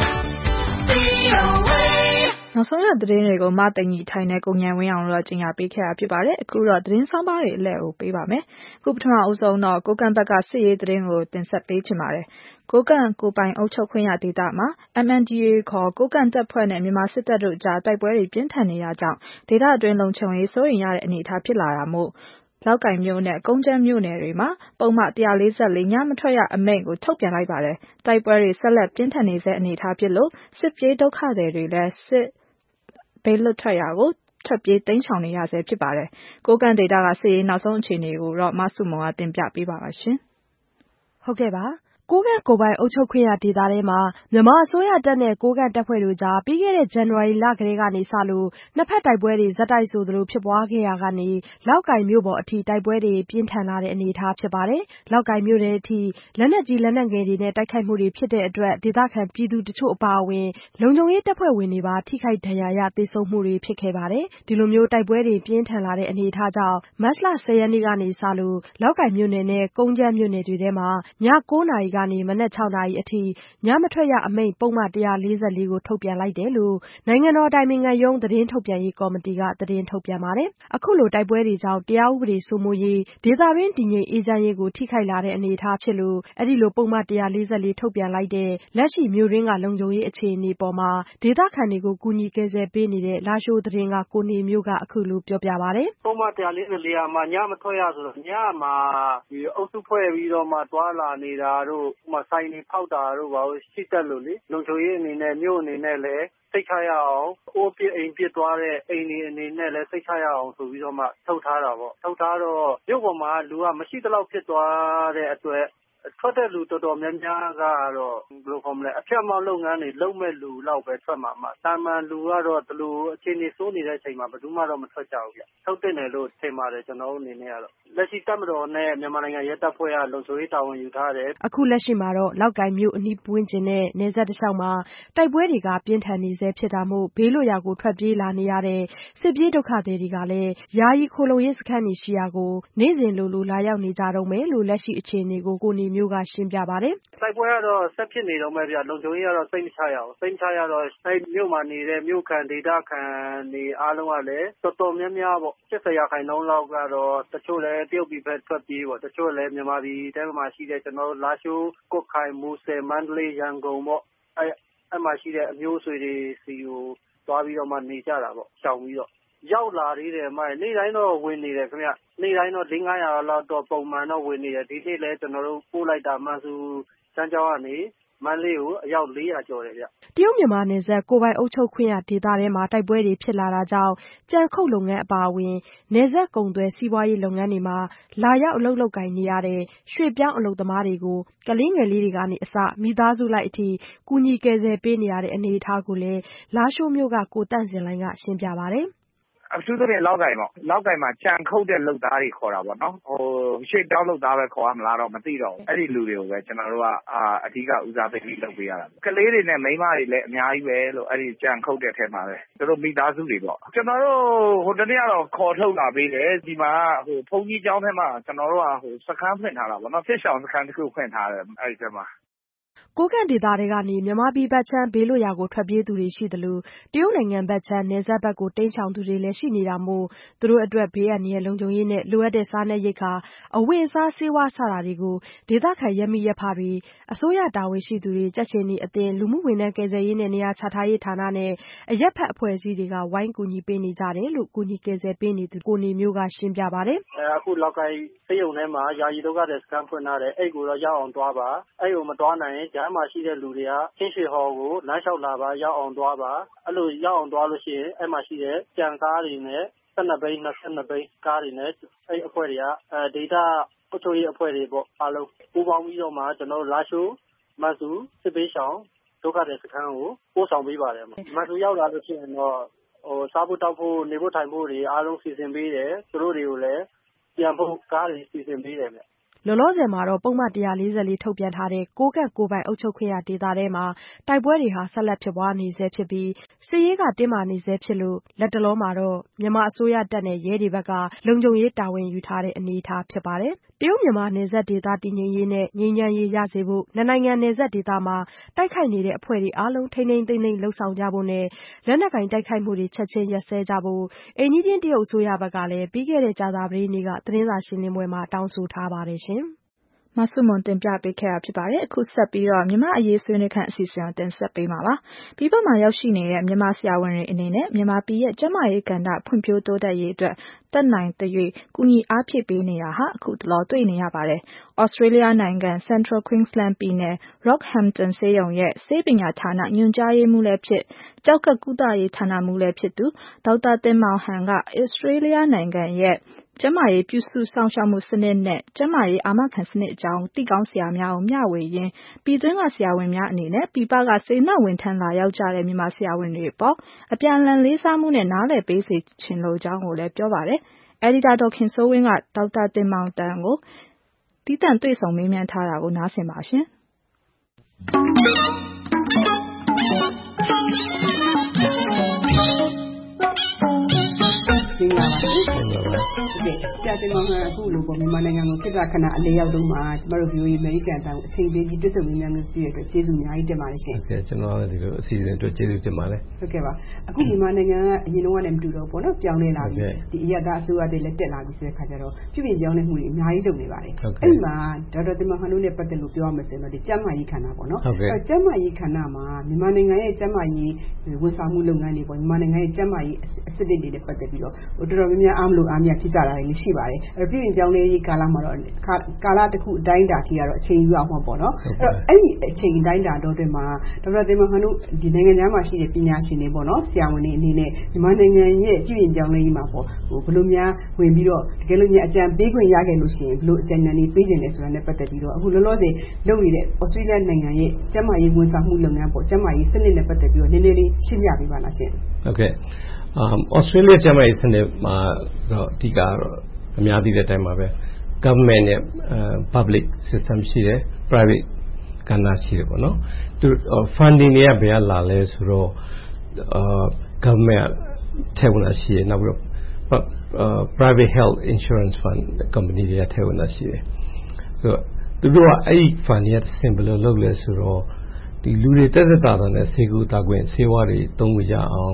V O A နောက်ဆုံးရသတင်းတွေကိုမသိင်ကြီးထိုင်နဲ့ကိုဉာဏ်ဝင်းအောင်တို့ကြီးညာပေးခဲ့တာဖြစ်ပါတယ်။အခုတော့သတင်းဆောင်ပါးတွေအလဲကိုပေးပါမယ်။အခုပထမအဆုံးတော့ကိုကန့်ဘက်ကစစ်ရေးသတင်းကိုတင်ဆက်ပေးချင်ပါတယ်။ကိုကန့်ကိုပိုင်အုပ်ချုပ်ခွင့်ရဒေသမှာ M N D A ခေါ်ကိုကန့်တပ်ဖွဲ့နဲ့မြန်မာစစ်တပ်တို့ကြားတိုက်ပွဲတွေပြင်းထန်နေတာကြောင့်ဒေသအတွင်းလုံခြုံရေးစိုးရိမ်ရတဲ့အနေအထားဖြစ်လာတာမို့လောက်ကိုင်မြို့နဲ့ကုန်းကျန်းမြို့နယ်တွေမှာပုံမှန်one forty-fourညမထွက်ရအမိန့်ကိုထုတ်ပြန်လိုက်ပါတယ်။တိုက်ပွဲတွေဆက်လက်ပြင်းထန်နေဆဲအနေအထားဖြစ်လို့စစ်ပြေးဒုက္ခသည်တွေလည်းစစ်ဘေးလွတ်ထွက်ရာကိုထွက်ပြေးတိမ်းရှောင်နေရဆဲဖြစ်ပါတယ်။ကိုကန့်ဒေသကစစ်ရေးနောက်ဆုံးအခြေအနေကိုတော့မဆုမွန်ကတင်ပြပေးပါပါရှင်
။ဟုတ်ကဲ့ပါ။ကိုကန့်ကိုပိုင်အုပ်ချုပ်ခွင့်ရဒေသထဲမှာမြန်မာအစိုးရတပ်နဲ့ကိုကန့်တပ်ဖွဲ့တို့ကြားပြီးခဲ့တဲ့ဇန်နဝါရီလကတည်းကနေစလို့နှစ်ဖက်တိုက်ပွဲတွေဇက်တိုက်ဆိုသလိုဖြစ်ပွားခဲ့ရာကနေလောက်ကိုင်မြို့ပေါ်အထိတိုက်ပွဲတွေပြင်းထန်လာတဲ့အနေအထားဖြစ်ပါတယ်။လောက်ကိုင်မြို့ထဲအထိလက်နက်ကြီးလက်နက်ငယ်တွေနဲ့တိုက်ခိုက်မှုတွေဖြစ်တဲ့အတွက်ဒေသခံပြည်သူတချို့အပါအဝင်လုံခြုံရေးတပ်ဖွဲ့ဝင်တွေပါထိခိုက်ဒဏ်ရာရသေဆုံးမှုတွေဖြစ်ခဲ့ပါတယ်။ဒီလိုမျိုးတိုက်ပွဲတွေပြင်းထန်လာတဲ့အနေအထားကြောင့်မတ်လone၀ရက်နေ့ကနေစလို့လောက်ကိုင်မြို့နယ်နဲ့ကုန်းကျန်းမြို့နယ်တွေထဲမှာညnineနာရီကနေမနက်sixနာရီအထိညမထွက်ရအမိန့်ပုဒ်မone forty-fourကိုထုတ်ပြန်လိုက်တယ်လို့နိုင်ငံတော်အတိုင်ပင်ခံရုံးသတင်းထုတ်ပြန်ရေးကော်မတီကသတင်းထုတ်ပြန်ပါတယ်။အခုလိုတိုက်ပွဲတွေကြောင့်တရားဥပဒေစိုးမိုးရေးဒေသတွင်းတည်ငြိမ်အေးချမ်းရေးကိုထိခိုက်လာတဲ့အနေအထားဖြစ်လို့အဲဒီလိုပုဒ်မone forty-fourထုတ်ပြန်လိုက်တဲ့လက်ရှိမြို့တွင်းကလုံခြုံရေးအခြေအနေပေါ်မှာဒေသခံတွေကိုကူညီကယ်ဆယ်ပေးနေတဲ့လားရှိုးသတင်းကကိုနေမျိုးကအခုလိုပြောပြပါတယ်
။ပုဒ်မone forty-fourမှာညမထွက်ရဆိုတော့ညမှာဒီအုပ်စုဖွဲ့ပြီးတော့မှတွာလာနေတာတို့ဥမာဆိုင်တွေဖောက်တာတို့ဘာလို့ရှိတတ်လို့လေလုံခြုံရေးအနေနဲ့မြို့အနေနဲ့လည်းစိတ်ချရအောင်အိုးပြအိမ်ပြသွားတဲ့အိမ်တွေအနေနဲ့လည်းစိတ်ချရအောင်ဆိုပြီးတော့မှထုတ်ထားတာပေါ့ထုတ်ထားတော့မြို့ပေါ်မှာလူကမရှိတလောက်ဖြစ်သွားတဲ့အတွက်ထွက်တဲ့လူတော်တော်များများကတော့ဘယ်လိုခေါ်မလဲအဖြတ်မောက်လုပ်ငန်းတွေလုပ်မဲ့လူလောက်ပဲထွက်မှာမှာတာမန်လူကတော့ဒီလိုအခြေအနေစိုးနေတဲ့အချိန်မှာဘယ်သူမှတော့မထွက်ကြဘူးဗျထုတ်တဲ့နယ်လို့ထင်ပါတယ်ကျွန်တော်တို့အနေနဲ့ကတော့လက်ရှိတပ်မတော်နဲ့မြန်မာနိုင်ငံရဲတပ်ဖွဲ့ကလုံခြုံရေးတာဝန်ယူထားတယ်
အခုလက်ရှိမှာတော့လောက်ကိုင်မြို့အနီးပွင့်ကျင်တဲ့နယ်စပ်တစ်လျှောက်မှာတိုက်ပွဲတွေကပြင်းထန်နေဆဲဖြစ်တာမို့ဘေးလွတ်ရာကိုထွက်ပြေးလာနေရတဲ့စစ်ပြေးဒုက္ခသည်တွေကလည်းယာယီခိုလုံရေးစခန်းတွေရှိရာကိုနေ့စဉ်လိုလိုလာရောက်နေကြတော့မယ်လို့လက်ရှိအခြေအနေကိုကိုနေမျိုးကရှင်းပြပါတယ်
တိုက်ပွဲကတော့ဆက်ဖြစ်နေတော့မယ်ဗျလုံခြုံရေးကတော့စိတ်မချရအောင်စိတ်မချရတော့အဲ့မြို့မှာနေတဲ့မြို့ခံဒေသခံတွေအားလုံးကလည်းတော်တော်များများပေါ့eightyရာခိုင်နှုန်းလောက်ကတော့တချို့လည်းတရုတ်ပြည်ဘက်ထွက်ပြေးပေါ့တချို့လည်းမြန်မာပြည်တဲမှာရှိတဲ့ကျွန်တော်တို့လာရှိုးကွတ်ခိုင်မူဆယ်မန္တလေးရန်ကုန်ပေါ့အဲ့အဲ့မှာရှိတဲ့အမျိုးအဆွေတွေစီကိုသွားပြီးတော့မှနေကြတာပေါ့ရှောင်ပြီးတော့ရောက်လာသေးတယ်မိုင်နေ့တိုင်းတော့ဝင်နေတယ်ခင်ဗျနေ့တိုင်းတော့four hundred fiftyလောက်တော့ပုံမှန်တော့ဝင်နေတယ်ဒီနေ့လည်းကျွန်တော်တို့ပို့လိုက်တာမှန်စုစမ်းကြောင်းကနေမန္တလေးကိုအယောက်four hundredကျော်တယ်ဗျ
တရုတ်မြန်မာနယ်စပ်ကိုပိုင်အုပ်ချုပ်ခွင့်ရဒေသထဲမှာတိုက်ပွဲတွေဖြစ်လာတာကြောင့်ကြံခုတ်လုပ်ငန်းအပါအဝင်နယ်စပ်ကုန်သွယ်စီးပွားရေးလုပ်ငန်းတွေမှာလာရောက်အလုပ်လုပ်ကိုင်နေရတဲ့ရွှေ့ပြောင်းအလုပ်သမားတွေကိုကလေးငယ်လေးတွေကနေအစမိသားစုလိုက်အထိကူညီကယ်ဆယ်ပေးနေရတဲ့အနေအထားကိုလည်းလားရှိုးမြို့ကကိုတန့်စင်လိုင်းကရှင်းပြပါတယ်
အထူးသဖြင့်လောက်ကိုင်ပေါ့လောက်ကိုင်မှာကြံခုတ်တဲ့လုပ်သားတွေခေါ်တာပေါ့နော်ဟိုရှေ့တောင်းလုပ်သားပဲခေါ်ရမလားတော့မသိတော့ဘူးအဲ့ဒီလူတွေကိုပဲကျွန်တော်တို့ကအအဓိကဦးစားပေးပြီးလုပ်ပေးရတာကလေးတွေနဲ့မိန်းမတွေလည်းအများကြီးပဲလို့အဲ့ဒီကြံခုတ်တဲ့ထဲမှာပဲသူတို့မိသားစုတွေပေါ့ကျွန်တော်တို့ဟိုတနေ့ကတော့ခေါ်ထုတ်လာပေးတယ်ဒီမှာဟိုဘုန်းကြီးကျောင်းထဲမှာကျွန်တော်တို့ကဟိုစခန်းဖွင့်ထားတာပေါ့နော်ဖစ်ဆောင်စခန်းတစ်ခုဖွင့်ထားတယ်အဲ့ဒီထဲမှာ
ကိုကန့်ဒေသတွေကနေမြန်မာပြည်ဘက်ခြမ်းဘေးလွတ်ရာကိုထွက်ပြေးသူတွေရှိသလိုတရုတ်နိုင်ငံဘက်ခြမ်းနယ်စပ်ဘက်ကိုတိမ်းရှောင်သူတွေလည်းရှိနေတာမို့သူတို့အတွက်ဘေးအန္တရာယ်လုံခြုံရေးနဲ့လိုအပ်တဲ့စားနပ်ရိက္ခာအဝတ်အစားဆေးဝါးစတာတွေကိုဒေသခံရပ်မိရပ်ဖတွေအစိုးရတာဝန်ရှိသူတွေကြက်ချင်နေအသင်းလူမှုဝန်ထမ်းကယ်ဆယ်ရေးနဲ့နေရာချထားရေးဌာနနဲ့အရက်ဖက်အဖွဲ့အစည်းတွေကဝိုင်းကူညီပေးနေကြတယ်လို့ကူညီကယ်ဆယ်ပေးနေသူကိုနေမျိုးကရှင်းပြပါတယ်
။အခုလောက်ကိုင်းစေယုံထဲမှာယာယီဒုက္ခတဲ့စကန်ဖွင့်ထားတယ်အဲ့ကိုတော့ရောက်အောင်သွားပါအဲ့ကိုမသွားနိုင်ရင်ဂျမ်းမှာရှိတဲ့လူတွေကချင်းရွှေဟော်ကိုလမ်းလျှောက်လာပါရောက်အောင်သွားပါအဲ့လိုရောက်အောင်သွားလို့ရှိရင်အဲ့မှာရှိတဲ့ကြံကားတွေနဲ့၁၂ဘိန်း၂၂ဘိန်းကားတွေနဲ့အဲ့အဖွဲ့တွေကအဲဒေတာအုပ်ချုပ်ရေးအဖွဲ့တွေပေါ့အားလုံးပူးပေါင်းပြီးတော့မှကျွန်တော်လာရှိုးမဆူစစ်ပေးဆောင်ဒုက္ခတဲ့စခန်းကိုပို့ဆောင်ပေးပါတယ်မဆူရောက်လာလို့ရှိရင်တော့ဟိုစားဖို့တောက်ဖို့နေဖို့ထိုင်ဖို့တွေအားလုံးစီစဉ်ပေးတယ်သူတို့တွေကိုလည်းပြန်ဖို့ကားတွေစီစဉ်ပေးတယ်ဗျ
လောလောဆယ်မှာတော့ပုံမှန်one forty-fourထုတ်ပြန်ထားတဲ့ကိုကန့်ကိုပိုင်အုပ်ချုပ်ခွင့်ရဒေသထဲမှာတိုက်ပွဲတွေဟာဆက်လက်ဖြစ်ပွားနေဆဲဖြစ်ပြီးစစ်ရေးကတင်းမာနေဆဲဖြစ်လို့လက်တလောမှာတော့မြန်မာအစိုးရတပ်နဲ့ရဲတွေဘက်ကလုံခြုံရေးတာဝန်ယူထားတဲ့အနေအထားဖြစ်ပါတယ်။တရုတ်မြန်မာနယ်စပ်ဒေသတည်ငြိမ်ရေးနဲ့ငြိမ်းချမ်းရေးရစေဖို့နှစ်နိုင်ငံနယ်စပ်ဒေသမှာတိုက်ခိုက်နေတဲ့အဖွဲ့တွေအားလုံးထိန်းထိန်းသိမ်းသိမ်းလှုပ်ဆောင်ကြဖို့နဲ့လက်နက်ကင်တိုက်ခိုက်မှုတွေချက်ချင်းရပ်စဲကြဖို့အိမ်နီးချင်းတရုတ်အစိုးရဘက်ကလည်းပြီးခဲ့တဲ့ကြာသပတေးနေ့ကသတင်းစာရှင်းလင်းပွဲမှာတောင်းဆိုထားပါတယ်ရှင်။
မဆုမွန်တင်ပြပေးခဲ့တာဖြစ်ပါတယ်အခုဆက်ပြီးတော့မြန်မာအရေးဆွေးနွေးခန့်အစီအစဉ်ကိုတင်ဆက်ပေးမှာပါပြည်ပမှာရောက်ရှိနေတဲ့မြန်မာဆရာဝန်တွေအနေနဲ့မြန်မာပြည်ရဲ့ကျန်းမာရေးကဏ္ဍဖွံ့ဖြိုးတိုးတက်ရေးအတွက်တက်နိုင်သရွေ့ကူညီအားဖြည့်ပေးနေတာဟာအခုတလောတွေ့နေရပါတယ်။ Australia နိုင်ငံ Central Queensland ပြည်နယ် Rockhampton ဆေးရုံရဲ့ဆေးပညာဌာနညွှန်ကြားရေးမှူးလည်းဖြစ်ကျောက်ကပ်ကုသရေးဌာနမှူးလည်းဖြစ်သူဒေါက်တာတင်မောင်ဟန်က Australia နိုင်ငံရဲ့ကျန်းမာရေးပြုစုစောင့်ရှောက်မှုစနစ်နဲ့ကျန်းမာရေးအာမခံစနစ်အကြောင်းသိကောင်းဆရာများကိုမျှဝေရင်းပြည်တွင်းကဆရာဝန်များအနေနဲ့ပြည်ပကစေတနာ့ဝန်ထမ်းလာရောက်ကြတဲ့မြန်မာဆရာဝန်တွေအပေါ်အပြန်အလှန်လေးစားမှုနဲ့နားလည်ပေးစေချင်လိုကြောင်းကိုလည်းပြောပါတယ်။အယ်ဒီတာဒေါ်ခင်စိုးဝင်းကဒေါက်တာတင်မောင်တန်ကိုတီးတန့်တွေ့ဆုံမေးမြန်းထားတာကိုနားဆင်ပါရှင်။
မင်္ဂလာပါ။ဟုတ်ကဲ့ဆရာတင်မောင်ဟန်အခုလိုပေါ့မြန်မာနိုင်ငံကိုခေတ္တခဏအလေးရောက်တော့မှာကျမတို့ ဗီအိုအေ American အတန်းကိုအချိန်ပေးပြီးတွေ့ဆုံမေးမြန်းမှုပြုရတဲ့အတွက်ကျေးဇူးအများကြီးတင်ပါတယ်ရှင်
။ဟုတ်ကဲ့ကျွန်တော်လည်းဒီလိုအစီအစဉ်အတွက်ကျေးဇူးတင်ပါတယ်
။ဟုတ်ကဲ့ပါ။အခုမြန်မာနိုင်ငံကအရင်တော့လည်းမတူတော့ဘူးပေါ့နော်ပြောင်းလဲလာပြီ။ဒီအရသာအစိုးရတွေလည်းတက်လာပြီဆိုတဲ့ခါကျတော့ပြည်ပြင်ပြောင်းလဲမှုတွေအများကြီးလုပ်နေပါတယ်။အဲ့ဒီမှာဒေါက်တာတင်မောင်ဟန်တို့နဲ့ပတ်သက်လို့ပြောရမယ်ဆိုတော့ဒီကျန်းမာရေးခန္ဓာပေါ့နော်။အဲ့ကျန်းမာရေးခန္ဓာမှာမြန်မာနိုင်ငံရဲ့ကျန်းမာရေးဝန်ဆောင်မှုလုပ်ငန်းတွေပေါ့မြန်မာနိုင်ငံရဲ့ကျန်းမာရေးအစစ်အတွေနဲ့ပတ်သက်ပြီးတော့တော်တော်များများအားမလို့အားမရဖြစ်ကြတာတွေရှိပါတယ်အဲ့တော့ပြည်ပြင်ပြောင်းလဲရေးကာလမှာတော့ကာလတစ်ခုအတိုင်းအတာကြီးကတော့အချိန်ယူအောင်ပေါ့နော်အဲ့တော့အဲ့ဒီအချိန်အတိုင်းအတာတော့တွင်မှာဒေါက်တာတင်မောင်ဟန်တို့ဒီနိုင်ငံသားမှာရှိတဲ့ပညာရှင်တွေပေါ့နော်ဆရာဝန်တွေအနေနဲ့မြန်မာနိုင်ငံရဲ့ပြည်ပြင်ပြောင်းလဲရေးမှာပေါ့ဟိုဘယ်လိုများဝင်ပြီးတော့တကယ်လို့များအကြံပေးခွင့်ရခဲ့လို့ရှိရင်ဘယ်လိုအကြံဉာဏ်တွေပေးခြင်းလဲဆိုတာနဲ့ပတ်သက်ပြီးတော့အခုလောလောဆယ်လုပ်နေတဲ့ Australia နိုင်ငံရဲ့ကျန်းမာရေးဝန်ဆောင်မှုလုပ်ငန်းပေါ့ကျန်းမာရေးစနစ်နဲ့ပတ်သက်ပြီးတော့နည်းနည်းလေးရှင်းပြပေးပါလားရှင်
ဟုတ်ကဲ့Um, Australia ကျန်းမာရေးစနစ်မှာတော့အဓိကတော့အများသိတဲ့အတိုင်းပါပဲ government နဲ့ uh, public system ရှိတယ် private ကဏ္ဍရှိတယ်ပေါ့နော်သူ funding တွေကဘယ်ကလာလဲဆိုတော့ uh, government ထည့်ဝင်တာရှိတယ်နောက်ပြီးတော့ uh, private health insurance fund company တွေကထည့်ဝင်တာရှိတယ်ဆိုတော့သူတို့ကအဲ့ဒီ fund တွေကဆင်ဘယ်လိုလုပ်လဲဆိုတော့ဒီလူတွေတက်တက်တာတာနဲ့ဆေးကူတာခွင့်ဆေးဝါးတွေသုံးကြအောင်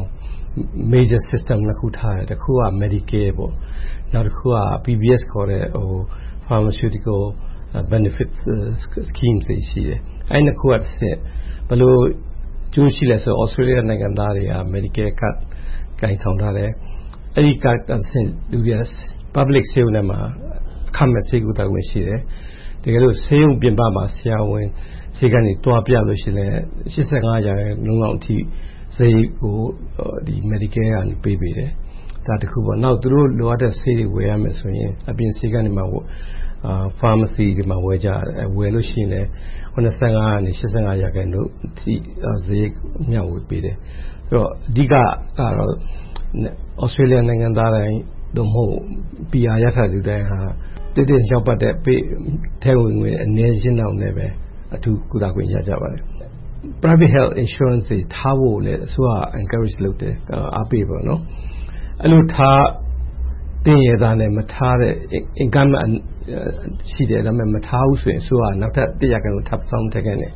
major system နှစ်ခုထားတယ်တစ်ခုက Medicare ပေါ့နောက်တစ်ခုက P B S ခေါ်တဲ့ဟို pharmaceutical benefits scheme တွေရှိတယ်အဲ့နှစ်ခုကတစ်ဆင့်ဘယ်လိုကျိုးရှိလဲဆို Australia နိုင်ငံသားတွေက Medicare card ကိုင်ဆောင်ထားတယ်အဲ့ဒီ card တစ်ဆင့်လူတွေ public ဆေးရုံထဲမှာအခမဲ့ဆေးကုသခွင့်ရှိတယ်တကယ်လို့ဆေးရုံပြင်ပမှာဆရာဝန်ဆေးကနေတွားပြလို့ရှိရင်eighty-fiveရာခိုင်နှုန်းလောက်အထိဆေးကိုဒီ Medicare ကနေပေးပေးတယ်ဒါတခုပေါ့နောက်သူတို့လိုအပ်တဲ့ဆေးတွေဝယ်ရမယ်ဆိုရင်အပြင်ဆေးကနေမှာအာ pharmacy တွေမှာဝယ်ကြဝယ်လို့ရှိရင်လည်းninety-fiveကနေeighty-fiveရာခိုင်နှုန်းအထိဈေးမျှဝေပေးတယ်အဲ့တော့အဓိကကတော့ Australia နိုင်ငံသားတိုင်းတို့မဟုတ် P R ရထားသူတိုင်းဟာတည်တည်ရောက်ပတ်တဲ့ပေးထဲဝင်ငွေအနည်းရှင်းတော့လည်းပဲအထူးကုသခွင့်ရကြပါတယ်private health insurance တွေထားဖို့လည်းအစိုးရ encourage လုပ်တယ်အားပေးပါတော့အဲ့လိုထားတင်ရတာနဲ့မထားတဲ့ income ရှိတယ်ဒါပေမဲ့မထားဘူးဆိုရင်အစိုးရနောက်ထပ်oneရာခိုင်နှုန်းထပ်ဆောင်ထက်ကနေ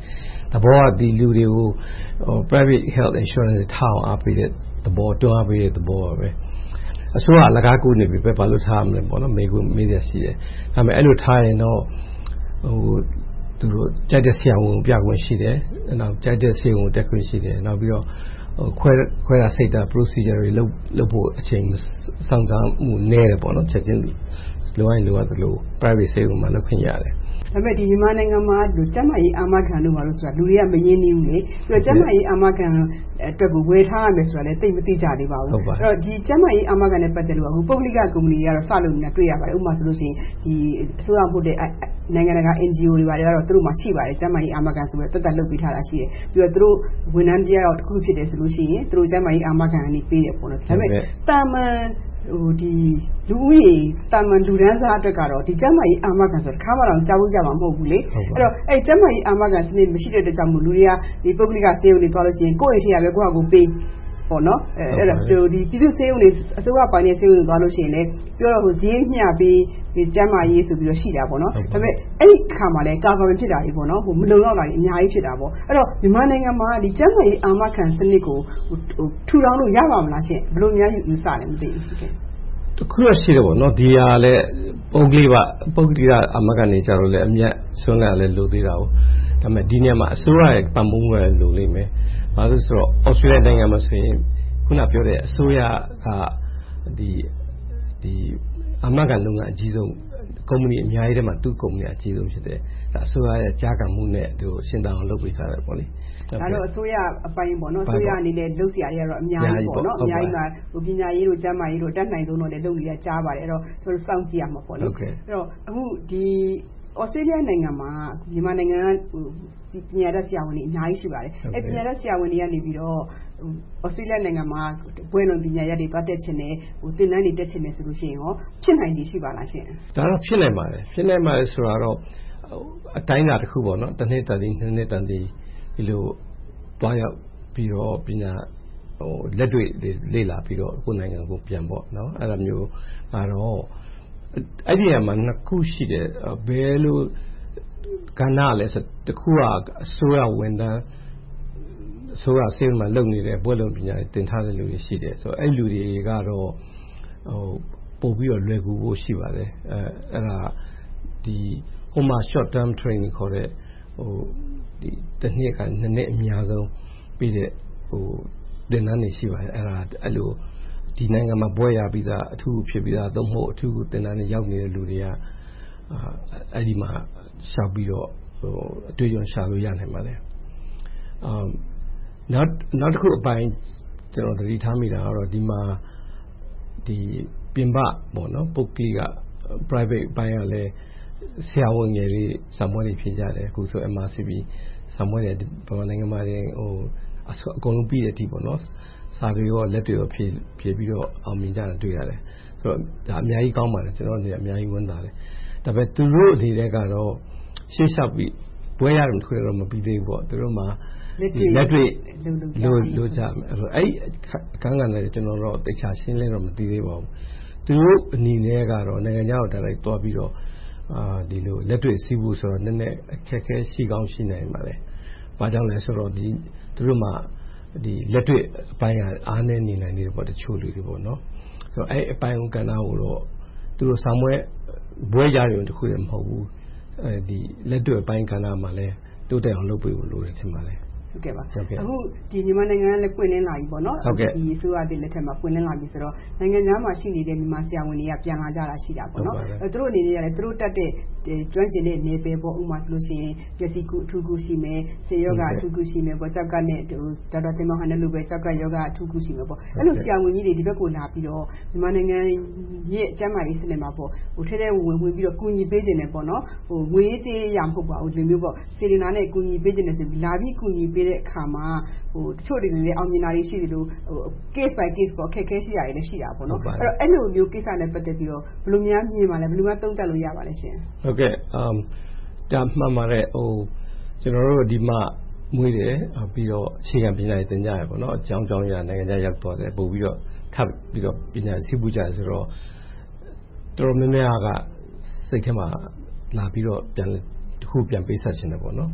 သဘောကဒီလူတွေကို private health insurance ထားအောင်အားပေးတဲ့သဘောတွန်းအားပေးတဲ့သဘောပါပဲအစိုးရအလကားကူနေပြီပဲဘာလို့ထားမလဲပေါ့နော်မေကူမေးရရှိတယ်ဒါပေမဲ့အဲ့လိုထားရင်တော့ဟိုသူတို့ကြိုက်တဲ့ဆရာဝန်ပြခွင့်ရှိတယ်နောက်ကြိုက်တဲ့ဆေးဝန်တက်ခွင့်ရှိတယ်နောက်ပြီးတော့ခွဲခွဲတာစိတ်တာ procedure တွေလုပ်လုပ်ဖို့အချိန်စောင့်စားမှုနည်းတယ်ပေါ့နော်ချက်ချင်းလိုအပ်လိုအပ်သလို private ဆေးဝန်မှာလုပ်ခွင့်ရတယ်
ဒါပေမဲ့ဒီမြန်မာနိုင်ငံမှာလူကျန်းမာရေးအာမခံလို့ပါလို့ဆိုတာလူတွေကမရင်းနှီးဘူးလေပြီးတော့ကျန်းမာရေးအာမခံအတွက်ကိုဝယ်ထားရမယ်ဆိုတာလည်းတိတ်မသိကြသေးပါဘူးအဲ့တော့ဒီကျန်းမာရေးအာမခံနဲ့ပတ်သက်လို့အခုပုဂ္ဂလိကကုမ္ပဏီတွေကတော့စလုပ်နေတာတွေ့ရပါတယ်ဥပမာဆိုလို့ရှိရင်ဒီအစိုးရမှုတဲ့နိုင်ငံတကာ N G O တွေပါတယ်ကတော့သူတို့မှရှိပါတယ်ကျန်းမာရေးအာမခံဆိုပြီးတက်တက်လုပ်ပေးထားတာရှိတယ်ပြီးတော့သူတို့ဝန်ထမ်းတရားတော့တစ်ခုဖြစ်တယ်ဆိုလို့ရှိရင်သူတို့ကျန်းမာရေးအာမခံအနေပေးတယ်ပေါ့နော်ဒါပေမဲ့တာမန်ဟိုဒီလူဦးရေတာမန်လူဒန်းစားအတွက်ကတော့ဒီကျန်းမာရေးအာမခံဆိုတော့ခါမှတော့ကြားဖို့ကြမှာမဟုတ်ဘူးလေအဲ့တော့အဲ့ကျန်းမာရေးအာမခံစနစ်မရှိတဲ့အတွက်ကြောင့်မို့လူတွေကဒီပုဂ္ဂလိကဆေးရုံတွေသွားလို့ရှိရင်ကိုယ့်အိမ်ထဲကပဲကိုယ့်ဟာကိုယ်ပေးပေါ့နော်အဲ့ဒါဒီပြည်သူ့ဆေးရုံတွေအစိုးရပိုင်းနဲ့ဆေးရုံတွေသွားလို့ရှိရင်လည်းပြောတော့ဟိုဈေးမျှပြီးဒီကျန်းမာရေးဆိုပြီးတော့ရှိတာပေါ့နော်ဒါပေမဲ့အဲ့ဒီအခါမှာလည်းကာဗာမန်ဖြစ်တာတွေပေါ့နော်ဟိုမလုံလောက်တာတွေအများကြီးဖြစ်တာပေါ့အဲ့တော့မြန်မာနိုင်ငံမှာဒီကျန်းမာရေးအာမခံစနစ်ကိုဟိုထူထောင်လို့ရပါမလားရှင်ဘယ်လိုများယူဆလဲမသိဘူးကဲ
တခုရရှိတယ်ပေါ့နော်ဒီဟာလည်းပုဂ္ဂလိကပုဂ္ဂလိကအမကန်နေကြတော့လည်းအမြတ်ဆွမ်းလာလည်းလိုသေးတာ哦ဒါပေမဲ့ဒီနေရာမှာအစိုးရရဲ့ပံ့ပိုးမှုလည်းလိုလိမ့်မယ်ဘာလို့ဆိုတော့ဩစတြေးလျနိုင်ငံမှာဆိုရင်ခုနပြောတဲ့အစိုးရကဒီဒီအမကန်လုပ်ငန်းအကြီးဆုံးကုမ္ပဏီအများကြီးထဲမှာသူ့ကုမ္ပဏီအကြီးဆုံးဖြစ်တယ်ဒါအစိုးရရဲ့ကြားခံမှုနဲ့သူရှင်းတောင်းလုပ်ပေးထားတယ်ပေါ့လေ
ဒါတော့အစိုးရအပိုင်းပေါ့နော်အစိုးရအနေနဲ့လုပ်เสียတွေကတော့အများကြီးပေါ့နော်အများကြီးမှာဟိုပညာရေးတို့ကျန်းမာရေးတို့တက်နိုင်ဆုံးတော့လည်းလုပ်နေရကြားပါတယ်အဲ့တော့ဆိုတော့စောင့်ကြည့်ရမှာပေါ့လေအဲ့တော့အခုဒီဩစတြေးလျနိုင်ငံမှာမြန်မာနိုင်ငံကဟိုပညာတတ်ဆရာဝန်တွေအများကြီးရှိပါတယ်အဲ့ပညာတတ်ဆရာဝန်တွေကနေပြီးတော့ဩစတြေးလျနိုင်ငံမှာဘွဲ့လွန်ပညာရပ်တွေသွားတက်ချင်တယ်ဟိုသင်တန်းတွေတက်ချင်တယ်ဆိုလို့ရှိရင်ရောဖြစ်နိုင်ခြေရှိပါလားရှင်
ဒါတော့ဖြစ်နိုင်ပါတယ်ဖြစ်နိုင်ပါတယ်ဆိုတာတော့အတိုင်းအတာတစ်ခုပေါ့နော်တစ်နှစ်တန်ဒီနှစ်နှစ်တန်ဒီဒီလိုတွားရောက်ပြီးတော့ပညာဟိုလက်တွေ့လေ့လာပြီးတော့ကိုယ်နိုင်ငံကိုပြန်ပေါ့နော်အဲ့လိုမျိုးကတော့အဲ့ဒီမှာနှစ်ခုရှိတယ်ဘယ်လိုကဏ္ဍလဲဆိုတခုကအစိုးရဝန်ထမ်းအစိုးရဆေးမှာလုပ်နေတဲ့ဘွဲ့လွန်ပညာသင်ထားတဲ့လူတွေရှိတယ်ဆိုတော့အဲ့လူတွေကတော့ဟိုပို့ပြီးတော့လွယ်ကူဖို့ရှိပါတယ်အဲအဲ့ဒါဒီဟိုမှာ short term training ခေါ်တဲ့ဟိုဒီတစ်နှစ်ကနှစ်နှစ်အများဆုံးပြီးတဲ့ဟိုသင်တန်းတွေရှိပါတယ်အဲ့ဒါအဲ့လိုဒီနိုင်ငံမှာဘွဲ့ရပြီးသားအထူးဖြစ်ပြီးသားသို့မဟုတ်အထူးသင်တန်းတွေရောက်နေတဲ့လူတွေကအဲ့ဒီမှာရှောက်ပြီးတော့ဟိုအတွေ့အကြုံရှာလို့ရနိုင်ပါတယ်အမ်နောက်နောက်တစ်ခုအပိုင်းကျွန်တော်သတိထားမိတာကတော့ဒီမှာဒီပြင်ပပေါ့နော်ပုဂ္ဂလိက private ဘိုင်းကလည်းဆရာဝန်ငယ်တွေစာမွေးတွေဖြစ်ကြတယ်အခုဆို M R C P စာမွေးတွေဗမာနိုင်ငံမှာလည်းဟိုအကုန်လုံးပြီးတဲ့အထိပေါ့နော်စာတွေရောလက်တွေရောဖြည့်ဖြည့်ပြီးတော့အောင်မြင်ကြတာတွေ့ရတယ်ဆိုတော့ဒါအများကြီးကောင်းပါတယ်ကျွန်တော်အနေနဲ့အများကြီးဝမ်းသာတယ်ဒါပေမဲ့သူတို့အနေနဲ့ကတော့ရှေ့လျှောက်ပြီးဘွဲရတယ်ခွဲတော့မပြီးသေးဘူးပေါ့သူတို့မှာလက်တွေ့လိုလိုကြမယ်အဲ့အခန်းကဏ္ဍတွေကျွန်တော်တို့တိတ်ချရှင်းလဲတော့မသိသေးပါဘူးသူတို့အနေနဲ့ကတော့နိုင်ငံခြားကိုတက်လိုက်သွားပြီးတော့အာဒီလိုလက်တွေ့စီးဖို့ဆိုတော့နည်းနည်းအခက်အခဲရှိကောင်းရှိနိုင်ပါတယ်။ဘာကြောင့်လဲဆိုတော့ဒီသူတို့မှဒီလက်တွေ့အပိုင်းကအားနည်းနေနိုင်နေတယ်ပေါ့တချို့လူတွေပေါ့နော်။ဆိုတော့အဲ့အပိုင်းကဏ္ဍကိုတော့သူတို့ဆောင်မွဲဘွဲရရုံတခုလည်းမဟုတ်ဘူး။အဲဒီလက်တွေ့အပိုင်းကဏ္ဍမှာလည်းတိုးတက်အောင်လုပ်ပေးဖို့လိုတယ်ထင်ပါတယ်။
ဟုတ်ကဲ့ပါအခုဒီမြန်မာနိုင်ငံကလည်းပွင့်လင်းလာပြီပေါ့နော်ဒီအစိုးရတဲ့လက်ထက်မှာပွင့်လင်းလာပြီဆိုတော့နိုင်ငံသားမှာရှိနေတဲ့မြန်မာဆရာဝန်တွေကပြန်လာကြတာရှိတာပေါ့နော်အဲသူတို့အနေနဲ့လည်းသူတို့တက်တဲ့ကျွမ်းကျင်တဲ့နေပယ်ပေါ့ဥမာဆိုလို့ရှိရင်ပျက်စီးကူအထူးကူရှိမယ်ဆေးယောဂအထူးကူရှိမယ်ပေါ့ကြောက်ကနဲ့ဒေါက်တာတင်မောင်ဟန်နဲ့လိုပဲကြောက်ကယောဂအထူးကူရှိမယ်ပေါ့အဲ့လိုဆရာဝန်ကြီးတွေဒီဘက်ကိုလာပြီးတော့မြန်မာနိုင်ငံရဲ့ကျန်းမာရေးစနစ်မှာပေါ့ဟိုထဲထဲဝင်ဝင်ပြီးတော့ကူညီပေးနေတယ်ပေါ့နော်ဟိုငွေကြေးရမဟုတ်ပါဘူးဒီမျိုးပေါ့စေတနာနဲ့ကူညီပေးနေတယ်ဆိုပြီးလာပြီးကူညီပေးတဲ့အခါမှာဟိုတချို့တွေလည်းအောင်မြင်တာတွေရှိတယ်လို့ဟို case by case ပေါ့အခက်အခဲရှိတာတွေလည်းရှိတာပေါ့နော်အဲ့တော့အဲ့လိုမျိုးကိစ္စနဲ့ပတ်သက်ပြီးတော့ဘယ်လိုများမြင်ပါလဲဘယ်လိုများသုံးသပ်လို့ရပါလဲရှင်
ဟုတ်ကဲ့အမ်ဒါမှန်ပါတယ်ဟိုကျွန်တော်တို့ဒီမှာမွေးတယ်ပြီးတော့အခြေခံပညာရေးသင်ကြရပေါ့နော်အကြောင်းကြောင်းရနိုင်ငံခြားရောက်သွားတယ်ပို့ပြီးတော့ထပ်ပြီးတော့ပညာစီးပူးကြတယ်ဆိုတော့တော်တော်များများကစိတ်ထဲမှာလာပြီးတော့ပြန်တခုပြန်ပေးဆက်ခြင်းတယ်ပေါ့နော်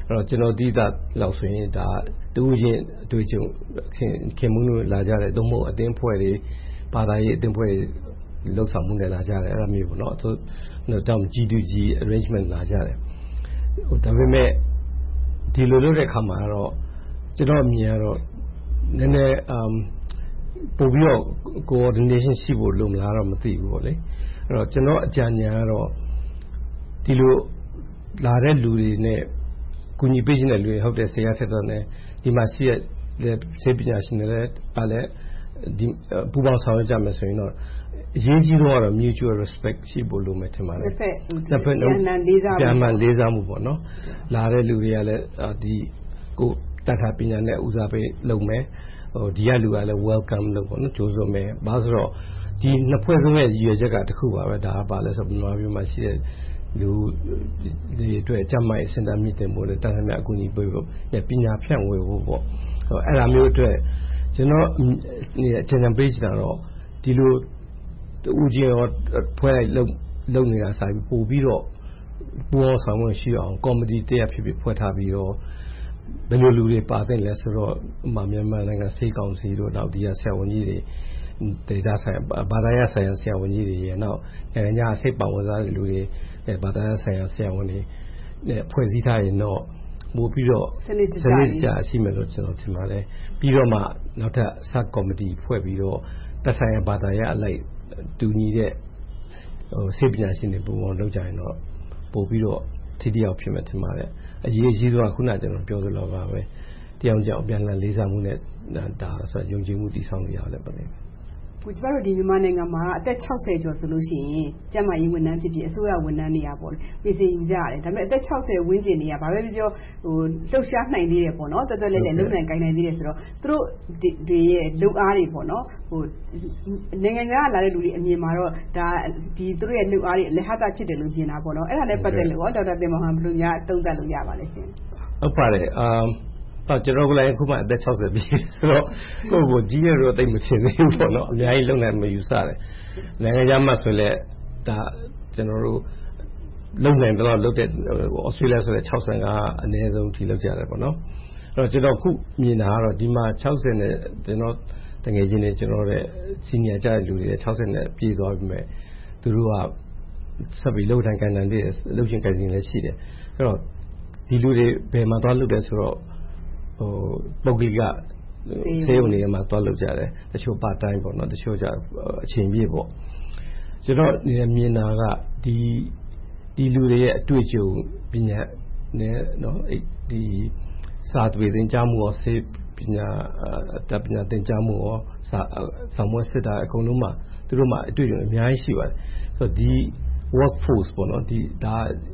အဲ့တော့ကျွန်တော်ဒီတာလောက်ဆိုရင်ဒါတူချင်းအတွေ့အကြုံခင်ခင်မုန်းလို့လာကြတယ်သို့မဟုတ်အတင်းဖွဲ့တွေဘာသာရေးအတင်းဖွဲ့လောက်ဆောင်မှုနဲ့လာကြတယ်အဲ့ဒါမျိုးပေါ့နော်သူတော့ G to G arrangement လာကြတယ်ဟိုဒါပေမဲ့ဒီလိုလုပ်တဲ့အခါမှာတော့ကျွန်တော်မြင်ရတော့နည်းနည်းအမ်ပို့ပြီးတော့ coordination ရှိဖို့လိုမလားတော့မသိဘူးပေါ့လေအဲ့တော့ကျွန်တော်အကြံဉာဏ်ကတော့ဒီလိုလာတဲ့လူတွေနဲ့ကူညီပေးနေတဲ့လူတွေဟုတ်တယ်ဆရာဆက်တော့ねဒီမှာရှိတဲ့ဆေးပညာရှင်တွေလည်းပါလဲဒီပူပေါင်းဆောင်ရွက်ကြမယ်ဆိုရင်တော့အရေးကြီးတော့ကတော့ mutual respect ရှိဖို့လိုမယ်ထင်ပါတယ်တစ်ဖက်တစ်ဖက်ပြန်မှန်လေးစားမှုပေါ့နော်လာတဲ့လူတွေကလည်းဒီကိုတတ်တာပညာနဲ့ဦးစားပေးလုပ်မယ်ဟိုဒီကလူကလည်း welcome လုပ်ပေါ့နော်ကြိုးစုံမယ်ဘာလို့ဆိုတော့ဒီနှစ်ဖွဲ့စလုံးရဲ့ရည်ရွယ်ချက်ကတစ်ခုပါပဲဒါကပါလဲဆိုမြန်မာပြည်မှာရှိတဲ့လူတွေအတွက်အကြမ်းမိုက်စင်တာမြင့်တင်ဖို့နဲ့တန်ခါမြအကူအညီပေးဖို့ပညာဖြန့်ဝေဖို့ပေါ့ဟိုအဲ့ဒါမျိုးအတွက်ကျွန်တော်ဒီအချမ်းချမ်းပေးချင်တာတော့ဒီလိုတူချင်းရောဖွဲ့လိုက်လုံလုံနေတာစာပြီးပို့ပြီးတော့ပူအောင်ဆောင်ဝင်ရှိအောင်ကော်မတီတရက်ဖြစ်ဖြစ်ဖွဲ့ထားပြီးတော့ဘယ်လိုလူတွေပါတဲ့လဲဆိုတော့မြန်မာနိုင်ငံစေကောင်စီတို့နောက်ဒီကဆရာဝန်ကြီးတွေဒေတာဆိုင်ဘာသာရေးဆိုင်ရာဆရာဝန်ကြီးတွေရဲ့နောက်နိုင်ငံခြားစိတ်ပါဝင်စားတဲ့လူတွေအဲဘာသာရေးဆိုင်ရာဆရာဝန်တွေနဲ့ဖွဲ့စည်းထားရင်တော့ပို့ပြီးတော့စနစ်တကျရှိမယ်လို့ကျွန်တော်ထင်ပါတယ်ပြီးတော့မှနောက်ထပ် sub committee ဖွဲ့ပြီးတော့သက်ဆိုင်ရာဘာသာရေးအလိုက်တူညီတဲ့ဟိုစိတ်ပညာရှင်တွေပုံပေါ်လုပ်ကြရင်တော့ပို့ပြီးတော့ထိတိယောက်ဖြစ်မယ်ထင်ပါတယ်အရေးကြီးဆုံးကခုနကကျွန်တော်ပြောသလိုပါပဲတရားကြောင့်ပြန်လည်လေးစားမှုနဲ့ဒါဆိုယုံကြည်မှုတည်ဆောက်နေရတယ်ပေါ့လေ
ကိုကျမတို့ဒီမြန်မာနိုင်ငံမှာအသက်၆၀ကျော်ဆိုလို့ရှိရင်ကျန်းမာရေးဝန်ထမ်းဖြစ်ဖြစ်အစိုးရဝန်ထမ်းတွေရပေါ့လေပြည်စီယူကြရတယ်ဒါပေမဲ့အသက်၆၀ဝန်းကျင်တွေကဘာပဲပြောဟိုလှုပ်ရှားနိုင်သေးတယ်ပေါ့နော်တော်တော်လေးလည်းလုံနိုင်ကိုင်းနိုင်သေးတယ်ဆိုတော့သူတို့တွေရဲ့လုံအားတွေပေါ့နော်ဟိုနိုင်ငံခြားကလာတဲ့လူတွေအမြင်မှာတော့ဒါဒီသူတို့ရဲ့လုံအားတွေလက်ဟတာဖြစ်တယ်လို့မြင်တာပေါ့နော်အဲ့ဒါလည်းပတ်သက်လို့ဒေါက်တာတင်မောင်ဟန်ဘယ်လိုများသုံးသပ်လို့ရပါလဲရှင်
ဟုတ်ပါတယ်အမ်တော့ကျွန်တော်ကလည်းအခုမှအသက်၆၀ပြီဆိုတော့ကိုယ့်ကိုကြီးရတော့တိတ်မချင်သေးဘူးပေါ့နော်အများကြီးလုံနိုင်မယူဆတယ်နိုင်ငံခြားမှာဆိုလဲဒါကျွန်တော်တို့လုံနိုင်တော့လုတ်တဲ့ဩစတြေးလျဆိုလဲ၆၅အနည်းဆုံးထိလောက်ကြတယ်ပေါ့နော်အဲ့တော့ကျွန်တော်ခုမြင်တာကတော့ဒီမှာ၆၀နဲ့ကျွန်တော်တကယ်ချင်းနေကျွန်တော်ရဲ့စီနီယာကျတဲ့လူတွေ၆၀နဲ့ပြေးသွားပြီမဲ့သူတို့ကဆက်ပြီးလုံတိုင်းကန်တန်တဲ့လုံရှင်ကန်ရှင်လည်းရှိတယ်အဲ့တော့ဒီလူတွေဘယ်မှာသွားလုတယ်ဆိုတော့ဟိုပုဂ္ဂိကဆေးရုံတွေမှာသွားလုပ်ကြတယ်တချို့ပါတိုင်းပေါ့နော်တချို့ကြအချိန်ပြည့်ပေါ့ကျွန်တော်မြင်တာကဒီဒီလူတွေရဲ့အတွေ့အကြုံပညာနဲ့နော်ဒီစာပေသင်ကြားမှုရောဆေးပညာတပ်ပညာသင်ကြားမှုရောစာဆောင်မစစ်တာအကုန်လုံးမှာသူတို့မှာအတွေ့အကြုံအများကြီးရှိပါတယ်ဆိုတော့ဒီ workforce ပေါ့နော်ဒီဒါ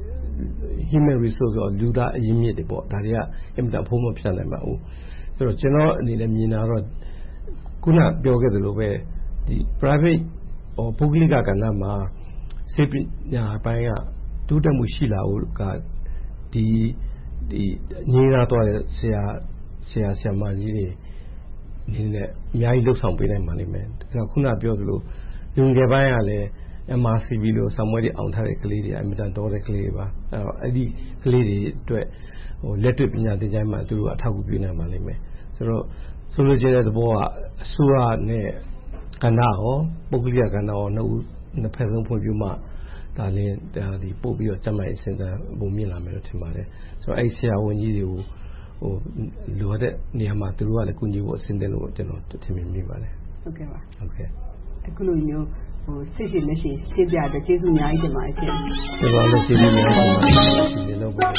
human resource ကိုလူသားအရင်းမြစ်တွေပေါ့ဒါတွေကအင်မတန်ဖုံးမဖြတ်နိုင်ပါဘူးဆိုတော့ကျွန်တော်အနေနဲ့မြင်တာတော့ခုနပြောခဲ့သလိုပဲဒီ private ဟိုပုဂ္ဂလိကကဏ္ဍမှာစေပညာပိုင်းကတိုးတက်မှုရှိလာဖို့ကဒီဒီငြိမ်းသားသွားတဲ့ဆရာဆရာဆရာမကြီးတွေအနေနဲ့အများကြီးလှုပ်ဆောင်ပေးနိုင်ပါလိမ့်မယ်ဒါကခုနပြောသလိုလူငယ်ပိုင်းကလည်းM R C B လို့ဆံမွဲတွေအောင်ထားတဲ့ကလေးတွေအမြဲတမ်းတော်တဲ့ကလေးတွေပါအဲ့တော့အဲ့ဒီကလေးတွေအတွက်ဟိုလက်တွေ့ပညာသင်ကြားမှသူတို့အထောက်အကူပြုနိုင်ပါလိမ့်မယ်ဆိုတော့ဆိုလိုချင်တဲ့သဘောကအစိုးရနဲ့ကဏ္ဍရောပုဂ္ဂလိကကဏ္ဍရောနှစ်ဦးနှစ်ဖက်လုံးဖွံ့ဖြိုးမှဒါလည်းဒါဒီပို့ပြီးတော့ကျမရဲ့အစဉ်တန်းပုံမြင်လာမယ်လို့ထင်ပါတယ်ဆိုတော့အဲ့ဆရာဝန်ကြီးတွေကိုဟိုလိုတဲ့နေရာမှာသူတို့ကလည်းကူညီဖို့အစဉ်တန်းလို့ကျွန်တော်ထင်မြင်မိပါတယ်
ဟုတ်ကဲ့ပါ
ဟုတ်ကဲ့
အခုလိုမျိုးဟိုစိတ်ရှိလက်ရှိရှင်းပြတဲ့ကျေးဇူးအများကြီးတင်ပါတယ်ရှင်
ဒီပါလို့ကျေးဇူးများပါတယ်ဒီလိုပါ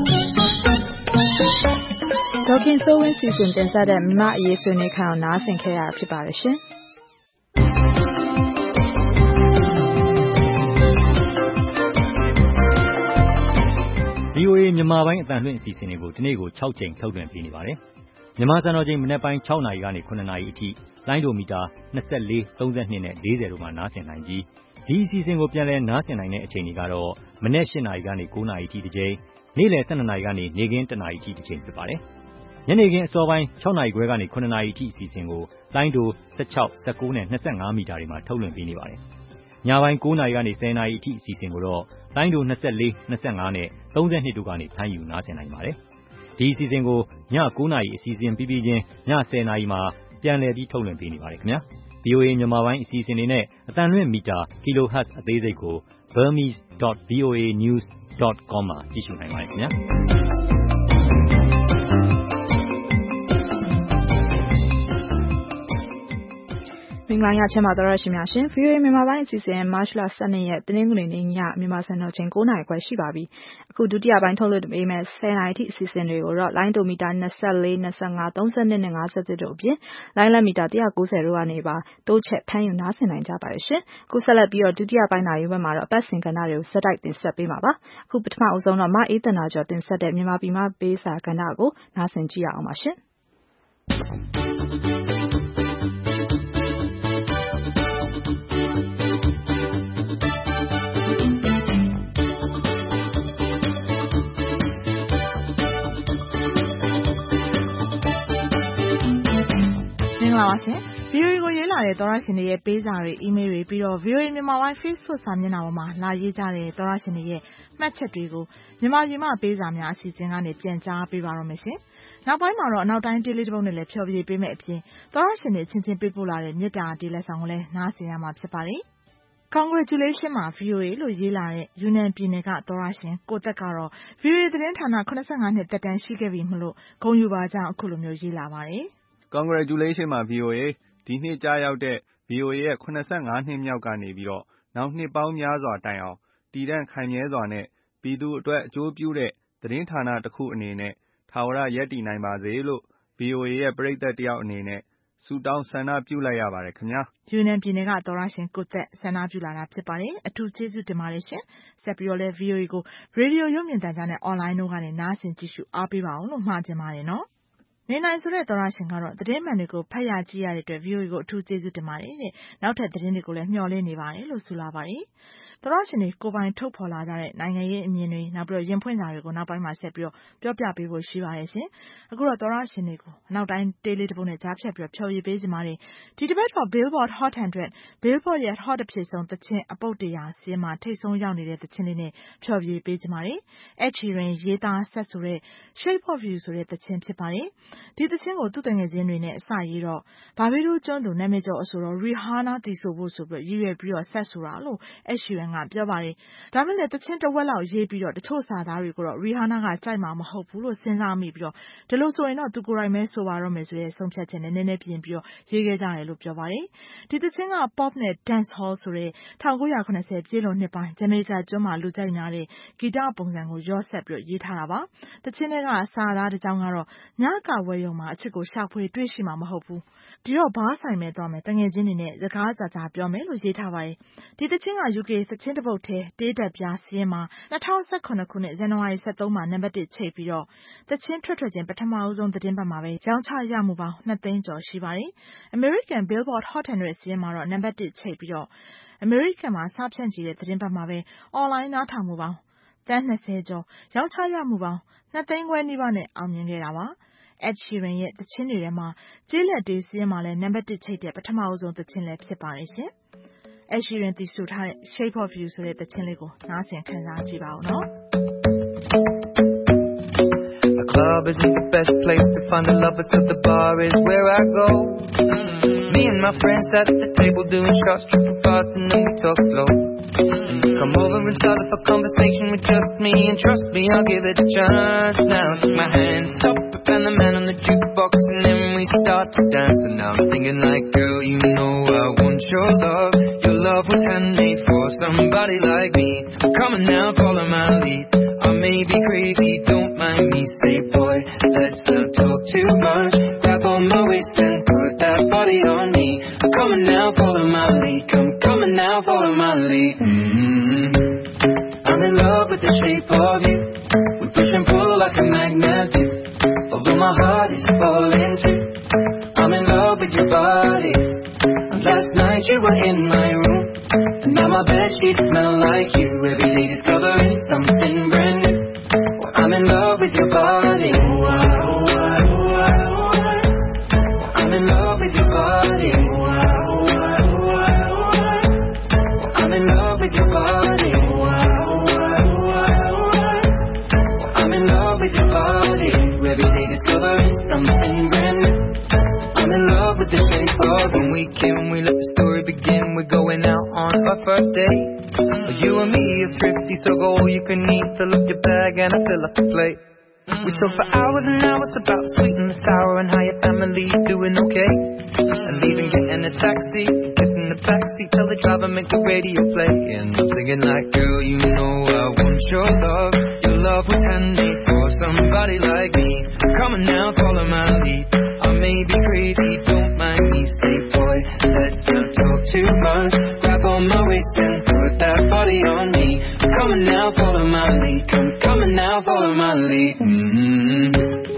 ဒေါခင်စိုးဝင်းစီစဉ်တင်ဆက်တဲ့မြမအရေးဆွေးနွေးခန်းကိုနားဆင်ခဲ့ရဖြစ်ပါတယ်ရှင်
ဗီအိုအေမြန်မာပိုင်းအသံလွှင့်အစီအစဉ်တွေကိုဒီနေ့ကို၆ကြိမ်ထုတ်လွှင့်ပေးနေပါတယ်မြန်မာစံတော်ချိန်မနက်ပိုင်း၆နာရီကနေ၇နာရီအထိလိုင်းဒိုမီတာ၂၄ ၃၂နဲ့၄၀တို့မှာနားဆင်နိုင်ပြီးဒီအစီအစဉ်ကိုပြန်လည်နားဆင်နိုင်တဲ့အချိန်တွေကတော့မနက်၈နာရီကနေ၉နာရီအထိတစ်ကြိမ်နေ့လယ်၁၂နာရီကနေနေ့ခင်း၁နာရီအထိတစ်ကြိမ်ဖြစ်ပါတယ်ညနေခင်းအစောပိုင်း၆နာရီခွဲကနေ၇နာရီအထိအစီအစဉ်ကိုလိုင်းဒို၁၆ ၁၉နဲ့၂၅မီတာတွေမှာထုတ်လွှင့်ပေးနေပါတယ်ညပိုင်း၉နာရီကနေ၁၀နာရီအထိအစီအစဉ်ကိုတော့လိုင်းဒို၂၄ ၂၅နဲ့၃၂တို့ကနေဖမ်းယူနားဆင်နိုင်ပါတယ်ဒီအစီအစဉ်ကိုည၉နာရီအစီအစဉ်ပြီးပြီးချင်းည၁၀နာရီမှာပြန်လည်ပြီးထုတ်လွှင့်ပေးနေပါတယ်ခင်ဗျာ ဗီအိုအေ မြန်မာပိုင်းအစီအစဉ်တွေနဲ့အသံလွှင့်မီတာ kilohertz အသေးစိတ်ကို burmese dot v o a news dot com မှာကြည့်ရှုနိုင်ပါတယ်ခင်ဗျာ
မင်္ဂလာညချမ်းပါတော်ရရှိများရှင် ဗီအိုအေ မြန်မာပိုင်းအစီအစဉ် March လ ၁၂ ရက်တနင်္ဂနွေနေ့ညမြန်မာစံတော်ချိန်၉နာရီခွဲရှိပါပြီ။အခုဒုတိယပိုင်းထုတ်လွှင့်ပေးမယ့်၁၀နာရီထိအစီအစဉ်တွေကိုတော့လိုင်းဒိုမီတာ၂၄ ၂၅ ၃၂ နဲ့၅၁တို့အပြင်လိုင်းလက်မီတာ၁၉၀တို့ကနေပါတိုးချက်ဖမ်းယူနားဆင်နိုင်ကြပါတယ်ရှင်။အခုဆက်လက်ပြီးတော့ဒုတိယပိုင်းနာရီဝက်မှာတော့အပတ်စဉ်ကဏ္ဍတွေကိုစက်တိုက်တင်ဆက်ပေးမှာပါ။အခုပထမအဆုံးတော့မအေးတနာကျော်တင်ဆက်တဲ့မြန်မာပြည်မှာပေးစာကဏ္ဍကိုနားဆင်ကြည့်ရအောင်ပါရှင်။မင်္ဂလာပါရှင် ဗီအိုအေကိုရေးလာတဲ့သောရရှင်တွေရဲ့ပေးစာတွေအီးမေးလ်တွေပြီးတော့ ဗီအိုအေမြန်မာပိုင်း Facebook စာမျက်နှာပေါ်မှာလာရေးကြတဲ့သောရရှင်တွေရဲ့မှတ်ချက်တွေကိုမြန်မာပြည်မှာပေးစာများအစီအစဉ်ကနေပြန်ကြားပေးပါတော့မယ်ရှင်နောက်ပိုင်းမှာတော့အနောက်တိုင်းတေးလေးတစ်ပုဒ်နဲ့လည်းဖျော်ဖြေပေးမယ့်အပြင်သောရရှင်တွေချင်းချင်းပေးပို့လာတဲ့မေတ္တာတေးလက်ဆောင်ကိုလည်းနားဆင်ရမှာဖြစ်ပါတယ်Congratulations မှာ ဗီအိုအေ လို့ရေးလာတဲ့ယူနန်ပြည်နယ်ကသောရရှင်ကိုသက်ကတော့ ဗီအိုအေ သတင်းဌာန၇၅နှစ်သက်တမ်းရှိခဲ့ပြီမလို့ဂုဏ်ယူပါကြောင်းအခုလိုမျိုးရေးလာပါတယ်
Congratulations မှာ ဗီအိုအေ ဒီနှစ်ကြားရောက်တဲ့ ဗီအိုအေ ရဲ့၇၅နှစ်မြောက်ကနေပြီးတော့နောက်နှစ်ပေါင်းများစွာတိုင်အောင်တည်တံ့ခိုင်မြဲစွာနဲ့ပြည်သူအတွက်အကျိုးပြုတဲ့သတင်းဌာနတစ်ခုအနေနဲ့ထာဝရရပ်တည်နိုင်ပါစေလို့ ဗီအိုအေ ရဲ့ပရိသတ်တယောက်အနေနဲ့ဆုတောင်းဆန္ဒပြုလိုက်ရပါတယ်ခင်ဗျာ
ယူနန်ပြည်နယ်ကသောရရှင်ကိုသက်ဆန္ဒပြုလာတာဖြစ်ပါတယ်အထူးကျေးဇူးတင်ပါတယ်ရှင်ဆက်ပြီးတော့လဲ ဗီအိုအေ ကိုရေဒီယိုရုပ်မြင်သံကြားနဲ့အွန်လိုင်းတို့ကနေနားဆင်ကြည့်ရှုအားပေးပါအောင်လို့မှာချင်ပါတယ်နော်နေနိုင်ဆိုတဲ့သောရရှင်ကတော့သတင်းမှန်တွေကိုဖတ်ရကြည့်ရတဲ့အတွက် ဗီအိုအေ ကိုအထူးကျေးဇူးတင်ပါတယ်တဲ့နောက်ထပ်သတင်းတွေကိုလည်းမျှော်လင့်နေပါတယ်လို့ဆိုလာပါတယ်သောရရှင်တွေကိုပိုင်ထုတ်ဖော်လာကြတဲ့နိုင်ငံရေးအမြင်တွေနောက်ပြီးတော့ရင်ဖွင့်စာတွေကိုနောက်ပိုင်းမှာဆက်ပြီးတော့ပြောပြပေးဖို့ရှိပါတယ်ရှင်အခုတော့သောရရှင်တွေကိုနောက်တိုင်းတေးလေးတစ်ပုဒ်နဲ့ကြားဖြတ်ပြီးတော့ဖျော်ရည်ပေးစီပါတယ်ဒီတစ်ပတ်တော့ Billboard Hot one hundred Billboard ရဲ့ Hot အဖြစ်ဆုံးသချင်းအပုတ်တရာစီးမှာထိတ်ဆုံးရောက်နေတဲ့သချင်းလေးနဲ့ဖျော်ရည်ပေးစီပါတယ် Ed Sheeran ရေးသားဆက်ဆိုတဲ့ Shape of You ဆိုတဲ့သချင်းဖြစ်ပါတယ်ဒီသချင်းကိုသူ့တငယ်ချင်းတွေနဲ့အစရေးတော့ဘာဘီတို့ကျွန်းသူနာမည်ကျော်အဆိုတော့ Rihanna တီးဆိုဖို့ဆိုပြီးရည်ရွယ်ပြီးတော့ဆက်ဆိုတာလို့ Ed Sheeran ကပြောပါတယ်ဒါပေမဲ့သချင်းတစ်ဝက်လောက်ရေးပြီးတော့တချို့စာသားတွေကိုတော့ Rihanna ကကြိုက်မှာမဟုတ်ဘူးလို့စဉ်းစားမိပြီးတော့ဒီလိုဆိုရင်တော့သူကိုယ်တိုင်ပဲဆိုပါတော့မယ်ဆိုတဲ့ဆုံးဖြတ်ချက်နဲ့နည်းနည်းပြင်ပြီးတော့ရေးခဲ့ကြတယ်လို့ပြောပါတယ်ဒီသချင်းက Pop နဲ့ Dance Hall ဆိုတဲ့၁၉၇၀ပြည့်လွန်နှစ်ပိုင်းဂျမေကာကျွန်းမှာလူကြိုက်များတဲ့ဂီတပုံစံကိုရော့ဆက်ပြီးရေးထားတာပါသချင်းတွေကစာသားတစ်ကြောင်းကတော့ညကဝဲယုံမှာအချစ်ကိုရှာဖွေတွေ့ရှိမှာမဟုတ်ဘူးဒီတော့ဘာဆိုင်မဲ့သွားမယ်တငယ်ချင်းတွေနဲ့စကားကြာကြာပြောမယ်လို့ရေးထားပါတယ်ဒီသချင်းက ယူကေ သချင်းတစ်ပုဒ်ထဲတေးတက်ပြားစီးရင်မှာ၂၀၁၇ခုနှစ်ဇန်နဝါရီ၁၃မှာနံပါတ်တစ်ချိတ်ပြီးတော့သချင်းထွက်ထွက်ချင်းပထမအဆုံးသတင်းပတ်မှာပဲရောင်းချရမှုပေါင်း၂သိန်းကျော်ရှိပါတယ်အမေရိကန် Billboard Hot one hundredစီးရင်မှာတော့နံပါတ်တစ်ချိတ်ပြီးတော့အမေရိကန်မှာစဖြန့်ချီတဲ့သတင်းပတ်မှာပဲအွန်လိုင်းနားထောင်မှုပေါင်းတန်း၂၀ကျော်ရောင်းချရမှုပေါင်း၂သိန်းခွဲနီးပါးနဲ့အောင်မြင်ခဲ့တာပါEd Sheeran ရဲ့သချင်းတွေထဲမှာကျေးလက်တေးစီးရင်မှာလည်းနံပါတ်တစ်ချိတ်တဲ့ပထမအဆုံးသချင်းလည်းဖြစ်ပါတယ်ရှင်Ed Sheeran တီးဆိုထားတဲ့ Shape of You ဆိုတဲ့သချင်းလေးကိုနားဆင်ခံစားကြည့်ပါဦးနော်
A club isn't the best place to find the lovers, so the bar is where I go. Mm-hmm. Me and my friends sat at the table doing shots, tripping fast, and then we talk slow. Mm-hmm. Come over and start up a conversation with just me, and trust me, I'll give it a chance. Now take my hand, stop it, and the man on the jukebox, and then we start to dance. And now I'm thinking like, girl, you know I want your love. Your love was handmade for somebody like me. Come on now, follow my lead. I may be crazy, don't mind me. Say, boy, let's not talk too much. Grab on my waist and put that body on me. Come on now, follow my lead. Come, come on now, follow my lead. Mm-hmm. I'm in love with the shape of you. We push and pull like a magnet do. Although my heart is falling too. I'm in love with your body. And last night you were in my room. And now my bedsheets smell like you. Every day discovering something brand new. I'm in love with your body. Oh, I, oh, I, oh, I, oh, I. I'm in love with your body. Oh, I, oh, I, oh, I, oh, I. I'm in love with your body. Oh, I, oh, I, oh, I, oh, I. I'm in love with your body. Can we let the story begin? We're going out on our first date. You and me are thrifty, so go all you can eat. Fill up your bag and I fill up the plate. We talk for hours and hours about the sweet and the sour and how your family's doing okay. And leaving, getting a taxi, kissing the backseat, tell the driver make the radio play. And I'm singing like, girl, you know I want your love. Your love was handmade for somebody like me. Come on now, follow my lead. I may be crazy, don't mind me. Stay boy, let's not talk too much. Grab on my waist and put that body on me. Come on now, follow my lead. Come, come on now, follow my lead. Mm-hmm.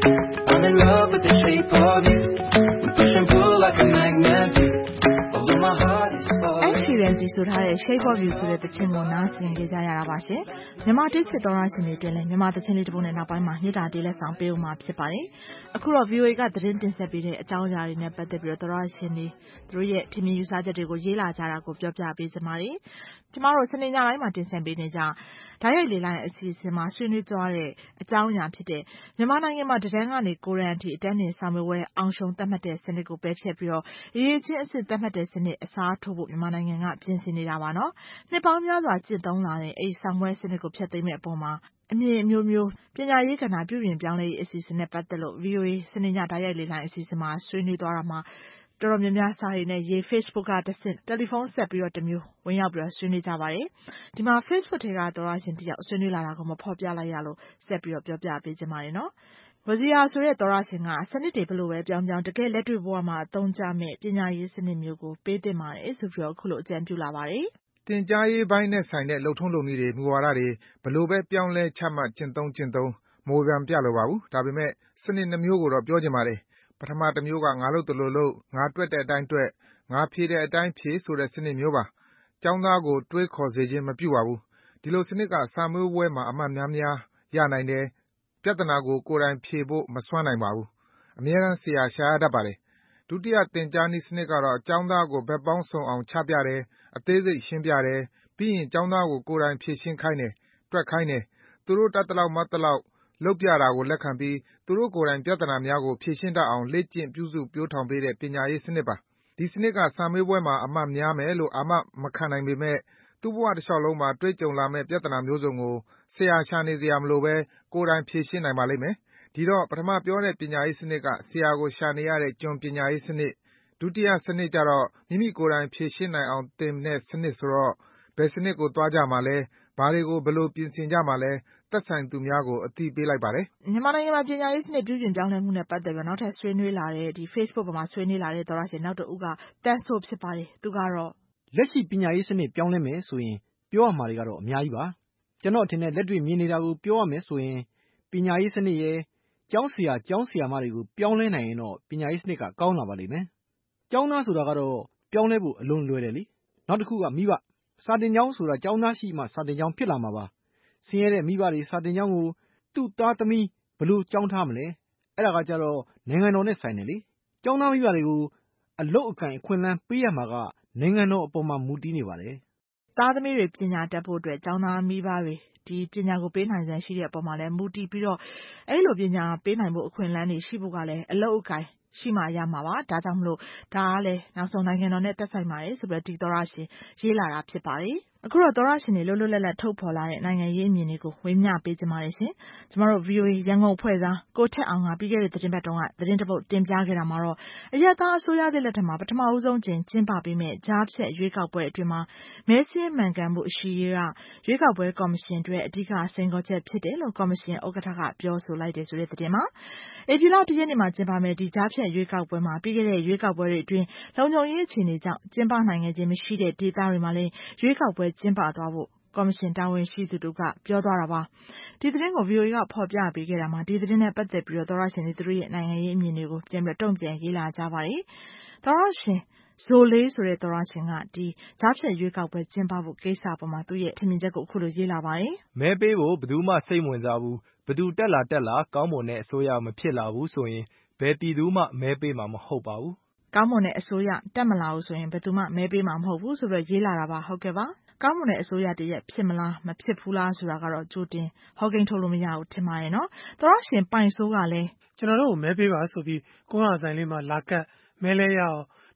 I'm in love with the shape of you. We push and pull like a magnet do. Although my heart is falling.
Experience ဆိုထားတဲ့ Shape of You ဆိုတဲ့သချင်းကိုနားဆင်ကြရတာပါရှင်။မြန်မာတိချစ်တော်ရရှင်တွေတွင်လည်းမြန်မာသချင်းလေးတစ်ပုဒ်နဲ့နောက်ပိုင်းမှာမြေတားတေးလက်ဆောင်ပေးဦးမှာဖြစ်ပါတယ်။အခုတော့ V O A ကသတင်းတင်ဆက်ပေးတဲ့အကြောင်းအရာတွေနဲ့ပတ်သက်ပြီးတော့တော်ရရှင်တွေသူတို့ရဲ့ထင်မြင်ယူဆချက်တွေကိုရေးလာကြတာကိုပြောပြပေးကြပါမယ်။ကျမတို့စနေညတိုင်းမှာတင်ဆက်ပေးနေကြဓာတ်ရိုက်လေလိုင်းအစီအစဉ်မှာဆွေးနွေးကြတဲ့အကြောင်းအရာဖြစ်တဲ့မြန်မာနိုင်ငံမှာတန်းကနေကိုရန်အထိအတန်းတင်စာမေးပွဲအောင်ရှုံသတ်မှတ်တဲ့စနစ်ကိုပယ်ဖျက်ပြီးတော့ရေးချင်းအစစ်သတ်မှတ်တဲ့စနစ်အစားထိုးဖို့မြန်မာနိုင်ငံကပြင်ဆင်နေတာပါနော်။နှစ်ပေါင်းများစွာကျင့်သုံးလာတဲ့အဲဒီစာမေးပွဲစနစ်ကိုဖျက်သိမ်းမဲ့အပေါ်မှာအမြင်အမျိုးမျိုးပညာရေးကဏ္ဍပြုပြင်ပြောင်းလဲရေးအစီအစဉ်နဲ့ပတ်သက်လို့ V O A စနေညဓာတ်ရိုက်လေလိုင်းအစီအစဉ်မှာဆွေးနွေးသွားတာမှာတော်တော်များများစာရီနဲ့ရေး Facebook ကတဆင့်တယ်လီဖုန်းဆက်ပြီးတော့တမျိုးဝင်ရောက်ပြီးတော့ဆွေးနွေးကြပါတယ်။ဒီမှာ Facebook ထဲကတော်ရရှင်တယောက်ဆွေးနွေးလာတာကိုမဖော်ပြလိုက်ရလို့ဆက်ပြီးတော့ပြောပြပေးကြပါမယ်နော်။ဝဇီယာဆိုတဲ့တော်ရရှင်ကစနစ်တွေဘလို့ပဲပြောင်းပြောင်းတကယ်လက်တွေ့ဘဝမှာအသုံးချမဲ့ပညာရေးစနစ်မျိုးကိုပေးသင့်ပါတယ်ဆိုပြီးတော့အခုလိုအကြံပြုလာပါတယ်
။တင်ကြားရေးပိုင်းနဲ့ဆိုင်တဲ့လှုပ်ထုံးလုပ်နည်းတွေမူဝါဒတွေဘလို့ပဲပြောင်းလဲချမှတ်ကျင့်သုံးကျင့်သုံးမဝေဖန်ပြလိုပါဘူး။ဒါပေမဲ့စနစ်နှမျိုးကိုတော့ပြောချင်ပါတယ်။ပထမတစ်မျိုးကငါလုပ်သလိုလုပ်ငါတွက်တဲ့အတိုင်းတွက်ငါဖြေတဲ့အတိုင်းဖြေဆိုတဲ့စနစ်မျိုးပါ။ကျောင်းသားကိုတွေးခေါ်စေခြင်းမပြုပါဘူး။ဒီလိုစနစ်ကစာမေးပွဲမှာအမှတ်များများရနိုင်တယ်။ပြဿနာကိုကိုယ်တိုင်ဖြေဖို့မစွမ်းနိုင်ပါဘူး။အမြဲတမ်းဆရာရှာရတတ်ပါတယ်။ဒုတိယသင်ကြားနည်းစနစ်ကတော့ကျောင်းသားကိုဘက်ပေါင်းစုံအောင်ချပြတယ်။အသေးစိတ်ရှင်းပြတယ်။ပြီးရင်ကျောင်းသားကိုကိုယ်တိုင်ဖြေရှင်းခိုင်းတယ်။တွက်ခိုင်းတယ်။သူတို့တတ်သလောက်မှတ်သလောက်လုပ်ပြတာကိုလက်ခံပြီးသူတို့ကိုယ်တိုင်ပြဿနာများကိုဖြေရှင်းတတ်အောင်လေ့ကျင့်ပြုစုပျိုးထောင်ပေးတဲ့ပညာရေးစနစ်ပါ။ဒီစနစ်ကစာမေးပွဲမှာအမှတ်များမယ်လို့အာမမခံနိုင်ပေမဲ့သူ့ဘဝတစ်လျှောက်လုံးမှာတွေ့ကြုံလာမယ့်ပြဿနာမျိုးစုံကိုဆရာရှာနေစရာမလိုဘဲကိုယ်တိုင်ဖြေရှင်းနိုင်ပါလိမ့်မယ်။ဒီတော့ပထမပြောတဲ့ပညာရေးစနစ်ကဆရာကိုရှာနေရတဲ့ကျွန်ပညာရေးစနစ်ဒုတိယစနစ်ကျတော့မိမိကိုယ်တိုင်ဖြေရှင်းနိုင်အောင်သင်တဲ့စနစ်ဆိုတော့ဘယ်စနစ်ကိုသွားကြမှာလဲဘာတွေကိုဘယ်လိုပြင်ဆင်ကြမှာလဲသက်ဆိုင်သူများကိုအသိပေးလိုက်ပါတယ်
။မြန်မာနိုင်ငံမှာပညာရေးစနစ်ပြုပြင်ပြောင်းလဲမှုနဲ့ပတ်သက်ပြီးနောက်ထပ်ဆွေးနွေးလာတဲ့ဒီ Facebook ပေါ်မှာဆွေးနွေးလာတဲ့သောရရှင်နောက်တစ်ဦးကတန်းဆိုးဖြစ်ပါတယ်။သူကတော့
လက်ရှိပညာရေးစနစ်ပြောင်းလဲမယ်ဆိုရင်ပြောရမှာတွေကတော့အများကြီးပါ။ကျွန်တော်အထင်နဲ့လက်တွေ့မြင်နေတာကိုပြောရမယ်ဆိုရင်ပညာရေးစနစ်ရဲ့ကျောင်းဆရာကျောင်းဆရာမတွေကိုပြောင်းလဲနိုင်ရင်တော့ပညာရေးစနစ်ကကောင်းလာပါလိမ့်မယ်။ကျောင်းသားဆိုတာကတော့ပြောင်းလဲဖို့အလွန်လွယ်တယ်လေ။နောက်တစ်ခုကမိဘစာတင်ကျောင်းဆိုတာကျောင်းသားရှိမှစာတင်ကျောင်းဖြစ်လာမှာပါ။ဆင်းရဲတဲ့မိဘတွေစာတင်ကျောင်းကိုသူ့သားသမီးဘလို့ကျောင်းထားမလဲ။အဲ့ဒါကကြတော့နိုင်ငံတော်နဲ့ဆိုင်တယ်လေ။ကျောင်းသားမိဘတွေကိုအလုတ်အကင်အခွင့်အလမ်းပေးရမှာကနိုင်ငံတော်အပေါ်မှာမူတည်နေပါတယ်
။သားသမီးတွေပညာတတ်ဖို့အတွက်ကျောင်းသားမိဘတွေဒီပညာကိုပေးနိုင်စမ်းရှိတဲ့အပေါ်မှာလည်းမူတည်ပြီးတော့အဲ့လိုပညာပေးနိုင်ဖို့အခွင့်အလမ်းတွေရှိဖို့ကလည်းအလုတ်အကင်ရှိမှရမှာပါဒါကြောင့်မလို့ဒါကလည်းနောက်ဆုံးနိုင်ငံတော်နဲ့သက်ဆိုင်ပါတယ်ဆိုပြီးတော့ဒီသောရရှင်ရေးလာတာဖြစ်ပါတယ်အခုတော့သောရရှင်တွေလွတ်လွတ်လပ်လပ်ထုတ်ဖော်လာတဲ့နိုင်ငံရေးအမြင်တွေကိုဝေမျှပေးကြပါတယ်ရှင်ကျမတို့ V O A ရန်ကုန်ဖွဲ့သားကိုထက်အောင်ကပြီးခဲ့တဲ့သတင်းပတ်တုန်းကသတင်းတစ်ပုဒ်တင်ပြခဲ့တာမှာတော့အရက်သားအစိုးရသစ်လက်ထက်မှာပထမဦးဆုံးကျင်းကျင်းပပေးမဲ့ကြားဖြတ်ရွေးကောက်ပွဲအတွင်းမှာမဲစင်းမှန်ကန်မှုအရှိရေးကရွေးကောက်ပွဲကော်မရှင်တွေအဓိကစိန်ခေါ်ချက်ဖြစ်တယ်လို့ကော်မရှင်ဥက္ကဋ္ဌကပြောဆိုလိုက်တယ်ဆိုတဲ့သတင်းမှာဧပြီလတရက်နေ့မှာကျင်းပမဲ့ဒီကြားဖြတ်ရွေးကောက်ပွဲမှာပြီးခဲ့တဲ့ရွေးကောက်ပွဲတွေအတွင်းလုံခြုံရေးအခြေအနေကြောင့်ကျင်းပနိုင်ခဲ့ခြင်းမရှိတဲ့ဒေသတွေမှာလည်းရွေးကောက်ပွဲကျင်းပသွားဖို့ကော်မရှင်တာဝန်ရှိသူတို့ကပြောသွားတာပါဒီသတင်းကို V O A ကဖော်ပြပေးခဲ့တာမှာဒီသတင်းနဲ့ပတ်သက်ပြီးတော့သောရရှင်တွေသူတို့ရဲ့နိုင်ငံရေးအမြင်တွေကိုပြန်ပြီးတုံ့ပြန်ရေးလာကြပါတယ်သောရရှင်ဇိုလေးဆိုတဲ့သောရရှင်ကဒီကြားဖြတ်ရွေးကောက်ပွဲကျင်းပဖို့ကိစ္စပေါ်မှာသူ့ရဲ့ထင်မြင်ချက်ကိုအခုလိုရေးလာပါတယ်
မဲပေးဖို့ဘယ်သူမှစိတ်ဝင်စားဘူးဘယ်သူတက်လာတက်လာကောင်းမွန်တဲ့အစိုးရမဖြစ်လာဘူးဆိုရင်ဘယ်ပြည်သူမှမဲပေးမှာမဟုတ်ပါဘူး
ကောင်းမွန်တဲ့အစိုးရတက်မလာဘူးဆိုရင်ဘယ်သူမှမဲပေးမှာမဟုတ်ဘူးဆိုတော့ရေးလာတာပါဟုတ်ကဲ့ပါကောင်းမွန်တဲ့အစိုးရတရက်ဖြစ်မလားမဖြစ်ဘူးလားဆိုတာကတော့ကြိုတင်ဟောကိန်းထုတ်လို့မရဘူးထင်ပါတယ်နော်သောရရှင်ပိုင်ဆိုးကလည်း
ကျွန်တော်တို့မဲပေးပါဆိုပြီးကိုရဆိုင်လေးမှာလာကတ်မဲလဲရအောင်ဒီ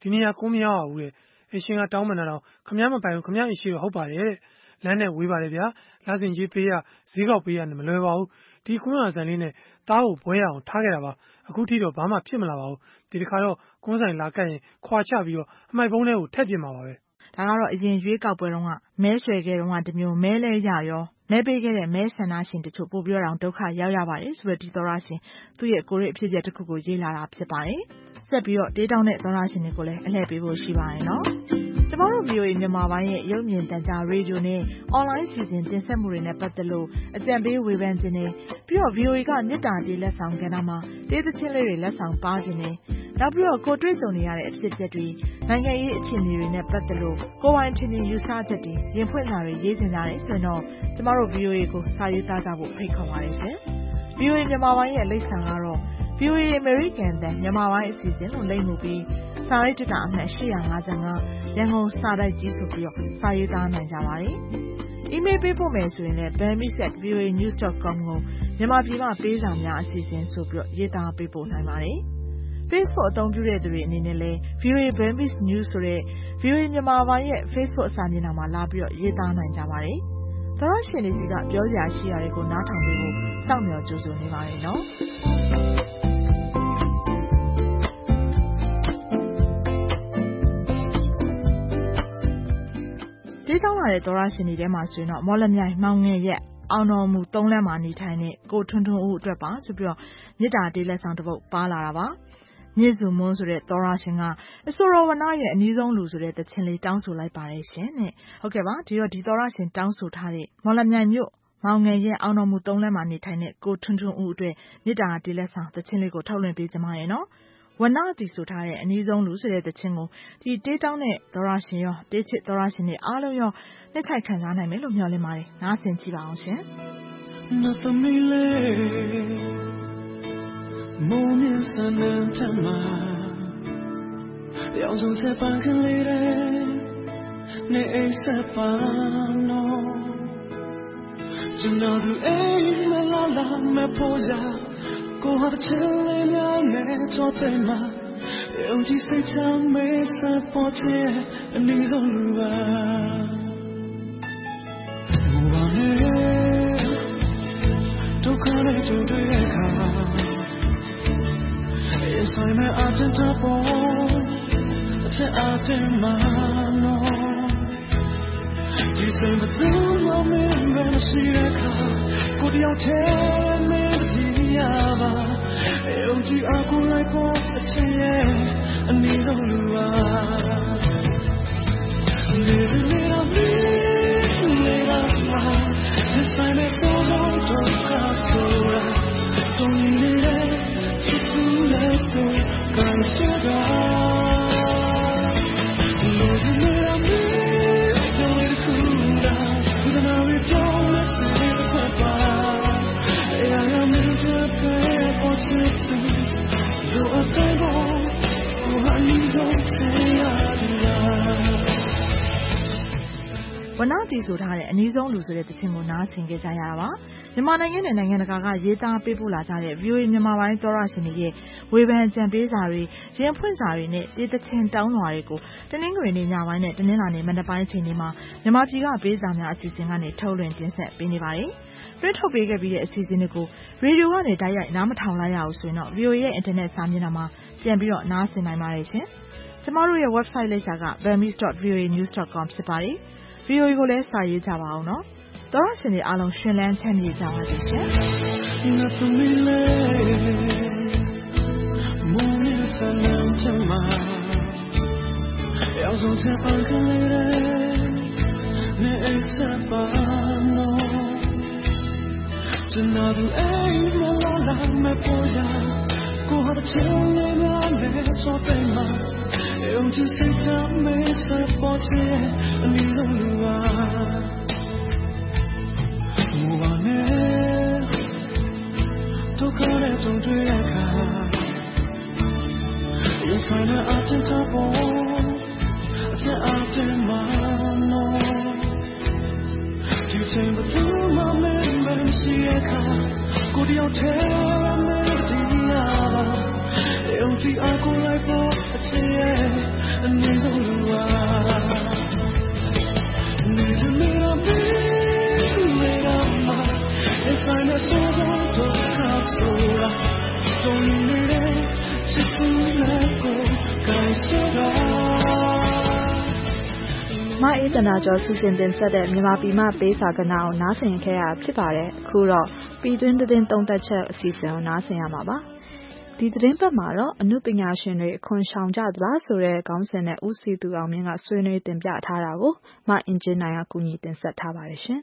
ဒီနေရာကိုမရောက်ဘူးတဲ့အရှင်ကတောင်းပန်တာတော့ခမည်းမပိုင်ဘူးခမည်းအရှိတော့ဟုတ်ပါတယ်တဲ့လမ်းနဲ့ဝေးပါတယ်ဗျာလာစင်ကြီးပေးရဈေးကောက်ပေးရမလွယ်ပါဘူးဒီကွန်းရဆန်လေးနဲ့တားကိုဘွဲရအောင်ထားခဲ့တာပါအခုထိတော့ဘာမှဖြစ်မလာပါဘူးဒီတစ်ခါတော့ကွန်းဆိုင်လာကတ်ရင်ခွာချပြီးတော့အမိုက်ပုံးထဲကိုထည့်ပြမှာပါပဲ
ဒါကတော့အရင်ရွေးကောက်ပွဲတုန်းကမဲဆွယ်ခဲ့တုန်းကတမျိုးမဲလဲရရောမဲပေးခဲ့တဲ့မဲဆန္ဒရှင်တချို့ပို့ပြောတောင်ဒုက္ခရောက်ရပါတယ်ဆိုတော့ဒီသောရရှင်သူ့ရဲ့ကိုယ်ရဲ့အဖြစ်အပျက်တစ်ခုကိုရေးလာတာဖြစ်ပါတယ်ဆက်ပြီးတော့တေးတောင်းတဲ့သောရရှင်တွေကိုလည်းအလှည့်ပေးဖို့ရှိပါတယ်နော်ကျမတို့ ဗီအိုအေ မြန်မာပိုင်းရဲ့ရုပ်မြင်သံကြားရေဒီယိုနဲ့ online စီစဉ်တင်ဆက်မှုတွေနဲ့ပတ်သက်လို့အကြံပေးဝေဖန်ခြင်းနဲ့ပြီးတော့ ဗီအိုအေ ကမြစ်တာတေးလက်ဆောင်ကဏ္ဍမှာတေးသချင်းလေးတွေလက်ဆောင်ပါခြင်းနဲ့နောက်ပြီးတော့ကိုတွေ့ကြုံနေရတဲ့အဖြစ်အပျက်တွေနိုင်ငံရေးအခြေအနေတွေနဲ့ပတ်သက်လို့ကိုယ်ပိုင်ထင်မြင်ယူဆချက်တွေရင်ဖွင့်စာတွေရေးတင်ကြတယ်ဆိုရင်တော့ကျမတို့ ဗီအိုအေ ကိုစာရေးသားကြဖို့ဖိတ်ခေါ်ပါတယ်ရှင်။ ဗီအိုအေ မြန်မာပိုင်းရဲ့လိပ်စာကတော့ ဗီအိုအေ American တန်မြန်မာပိုင်းအစီအစဉ်လို့လိပ်မှုပြီးစာရိုက်တက်တာအမှတ်eight five fiveရန်ကုန်စာတိုက်ကြီးဆိုပြီးတော့စာရေးသားနိုင်ကြပါတယ်။ အီးမေးလ်ပေးဖို့မယ်ဆိုရင်လည်း burmese at v o a news dot com ကိုမြန်မာပြည်မှာပေးစာများအစီအစဉ်ဆိုပြီးတော့ရေးသားပေးပို့နိုင်ပါတယ်။ Facebook အသုံးပြုတဲ့သူတွေအနေနဲ့လည်း ဗီအိုအေ Burmese News ဆိုတဲ့ ဗီအိုအေ မြန်မာပိုင်းရဲ့ Facebook စာမျက်နှာမှာလာပြီးတော့ရေးသားနိုင်ကြပါတယ်။သောရရှင်တွေစီကပြောစရာရှိတာတွေကိုနားထောင်ပေးဖို့စောင့်မျှော်ကြိုဆိုနေပါတယ်နော်။ဒီတောင်းလာတဲ့သောရရှင်တွေထဲမှာဆိုရင်တော့မော်လမြိုင်မောင်ငယ်ရက်အောင်တော်မူသုံးလမ်းမှာနေထိုင်တဲ့ကိုထွန်းထွန်းဦးအတွက်ပါဆိုပြီးတော့မြစ်တာတေးလက်ဆောင်တစ်ပုဒ်ပါလာတာပါမြစ်စုမွန်းဆိုတဲ့သောရရှင်ကအဆိုတော်ဝနရဲ့အနီးဆုံးလူဆိုတဲ့တခြင်းလေးတောင်းဆိုလိုက်ပါတယ်ရှင်တဲ့ဟုတ်ကဲ့ပါဒီတော့ဒီသောရရှင်တောင်းဆိုထားတဲ့မော်လမြိုင်မြို့မောင်ငယ်ရဲ့အောင်တော်မူသုံးလမ်းမှာနေထိုင်တဲ့ကိုထွန်းထွန်းဦးအတွက်မြစ်တာတေးလက်ဆောင်တခြင်းလေးကိုထုတ်လွှင့်ပေးကြပါရနော်ဝနတီဆိုထားတဲ့အနည်းဆုံးလူဆိုတဲ့တခြင်းကိုဒီတေးတောင်းတဲ့သောရရှင်ရောတေးချစ်သောရရှင်တွေအားလုံးရောနှစ်ထိုက်ခံစားနိုင်မယ်လို့မျှော်လင့်ပါတယ်နားဆင်ကြည့်ပါအောင်ရှင်
မိုးမြင့်စံနှံထမရောင်စုံချက်ပန်းကလေးတဲ့နေအိမ်ဆက်ပါနော်ကျွန်တော်တို့အိမ်မလာလာမပေါ်ကြကိုဟာချင်လေးများနဲ့ချောတဲ့မှာယုံကြည်စိတ်ချမေးစပေါ်ချင်အနည်းဆုံးလူပါဘာနဲ့ဒုက္ခနဲ့ကြုံတွေ့တဲ့အခါYes, I'm an artist of all. It's an artist, man. You tell me through my mind when I see that car. Could you tell me the other? You see, I could like what I say. I need a new one. There's a little bit, little smile. This time it's so long to cross the road. Don't need it.Let's go, come sugar. There's a little bit, don't let it cool down. Even though we don't listen to the papa. Yeah, I'm in the prayer for something. Though I think all, oh, I need to say I love.
ဝနတီဆိုထားတဲ့အနည်းဆုံးလူဆိုတဲ့တခြင်းကိုနားဆင်ကြကြရတာပါမြန်မာနိုင်ငံနဲ့နိုင်ငံတကာကရေးသားပေးပို့လာကြတဲ့ ဗီအိုအေ မြန်မာပိုင်းသောရရှင်တွေရဲ့ဝေဖန်ကြံပေးစာတွေရင်ဖွင့်စာတွေနဲ့တေးသချင်းတောင်းလွှာတွေကိုတနင်္ဂနွေနေ့ညပိုင်းနဲ့တနင်္လာနေ့မနက်ပိုင်းအချိန်တွေမှာမြန်မာပြည်ကပေးစာများအစီအစဉ်ကနေထုတ်လွှင့်တင်ဆက်ပေးနေပါတယ်တွင်းထုတ်ပေးခဲ့ပြီးတဲ့အစီအစဉ်တွေကိုရေဒီယိုကနေတိုက်ရိုက်နားမထောင်လိုက်ရအောင်ဆိုရင်တော့ ဗီအိုအေ ရဲ့အင်တာနက်စာမျက်နှာမှာပြန်ပြီးတော့နားဆင်နိုင်ပါတယ်ရှင်ကျမတို့ရဲ့ website လိပ်စာက burmese dot v o a news dot com ဖြစ်ပါတယ်ဗီအိုအေ ကိုလည်းစာရေးကြပါအောင်နော်သောရရှင်တွေအားလုံးရှင်လန်းချမ်းမြေ့ကြပါစေရှင်
မိုးမြင့်စံနှံထမရောင်စုံချက်ပန်းကလေးတဲ့နေအိမ်ဆက်ပါနော်ကျွန်တော်တို့အိမ်မလာလာမပေါ်ကြကိုဟာချင်လေးများနဲ့ချောတဲ့မှာယုံကြည်စိတ်ချမေးစပေါ်ချင်အနည်းဆုံးလူပါဘာနဲ့ဒုက္ခနဲ့ကြုံတွေ့တဲ့အခါ Yes, I'm an artist of all. It's an artist, man. You tell me through my mind when I see a car. Could you tell me the other? You ကြည်အားကိုလိုက်ဖို့အချစ်ရဲ့အမြင့်ဆုံးလူပါနေသူနေတော့မင်းနေတော့မှ It's fine as no one to cast over Don't you need it just to let go guys so
မအေးတနာကျော်စီစဉ်တင်ဆက်တဲ့မြန်မာပြည်မှပေးစာကဏ္ဍကိုနားဆင်ခဲ့ရဖြစ်ပါတယ်အခုတော့ပြည်တွင်းသတင်းသုံးသပ်ချက်အစီအစဉ်ကိုနားဆင်ရမှာပါဒီသတင်းပတ်မှာတော့အနုပညာရှင်တွေအခွန်ဆောင်ကြသလားဆိုတဲ့ခေါင်းစဉ်နဲ့ဦးစီသူအောင်မြင့်ကဆွေးနွေးတင်ပြထားတာကိုမအင်ဂျင်နိုင်ကကူညီတင်ဆက်ထားပါတယ်ရှင်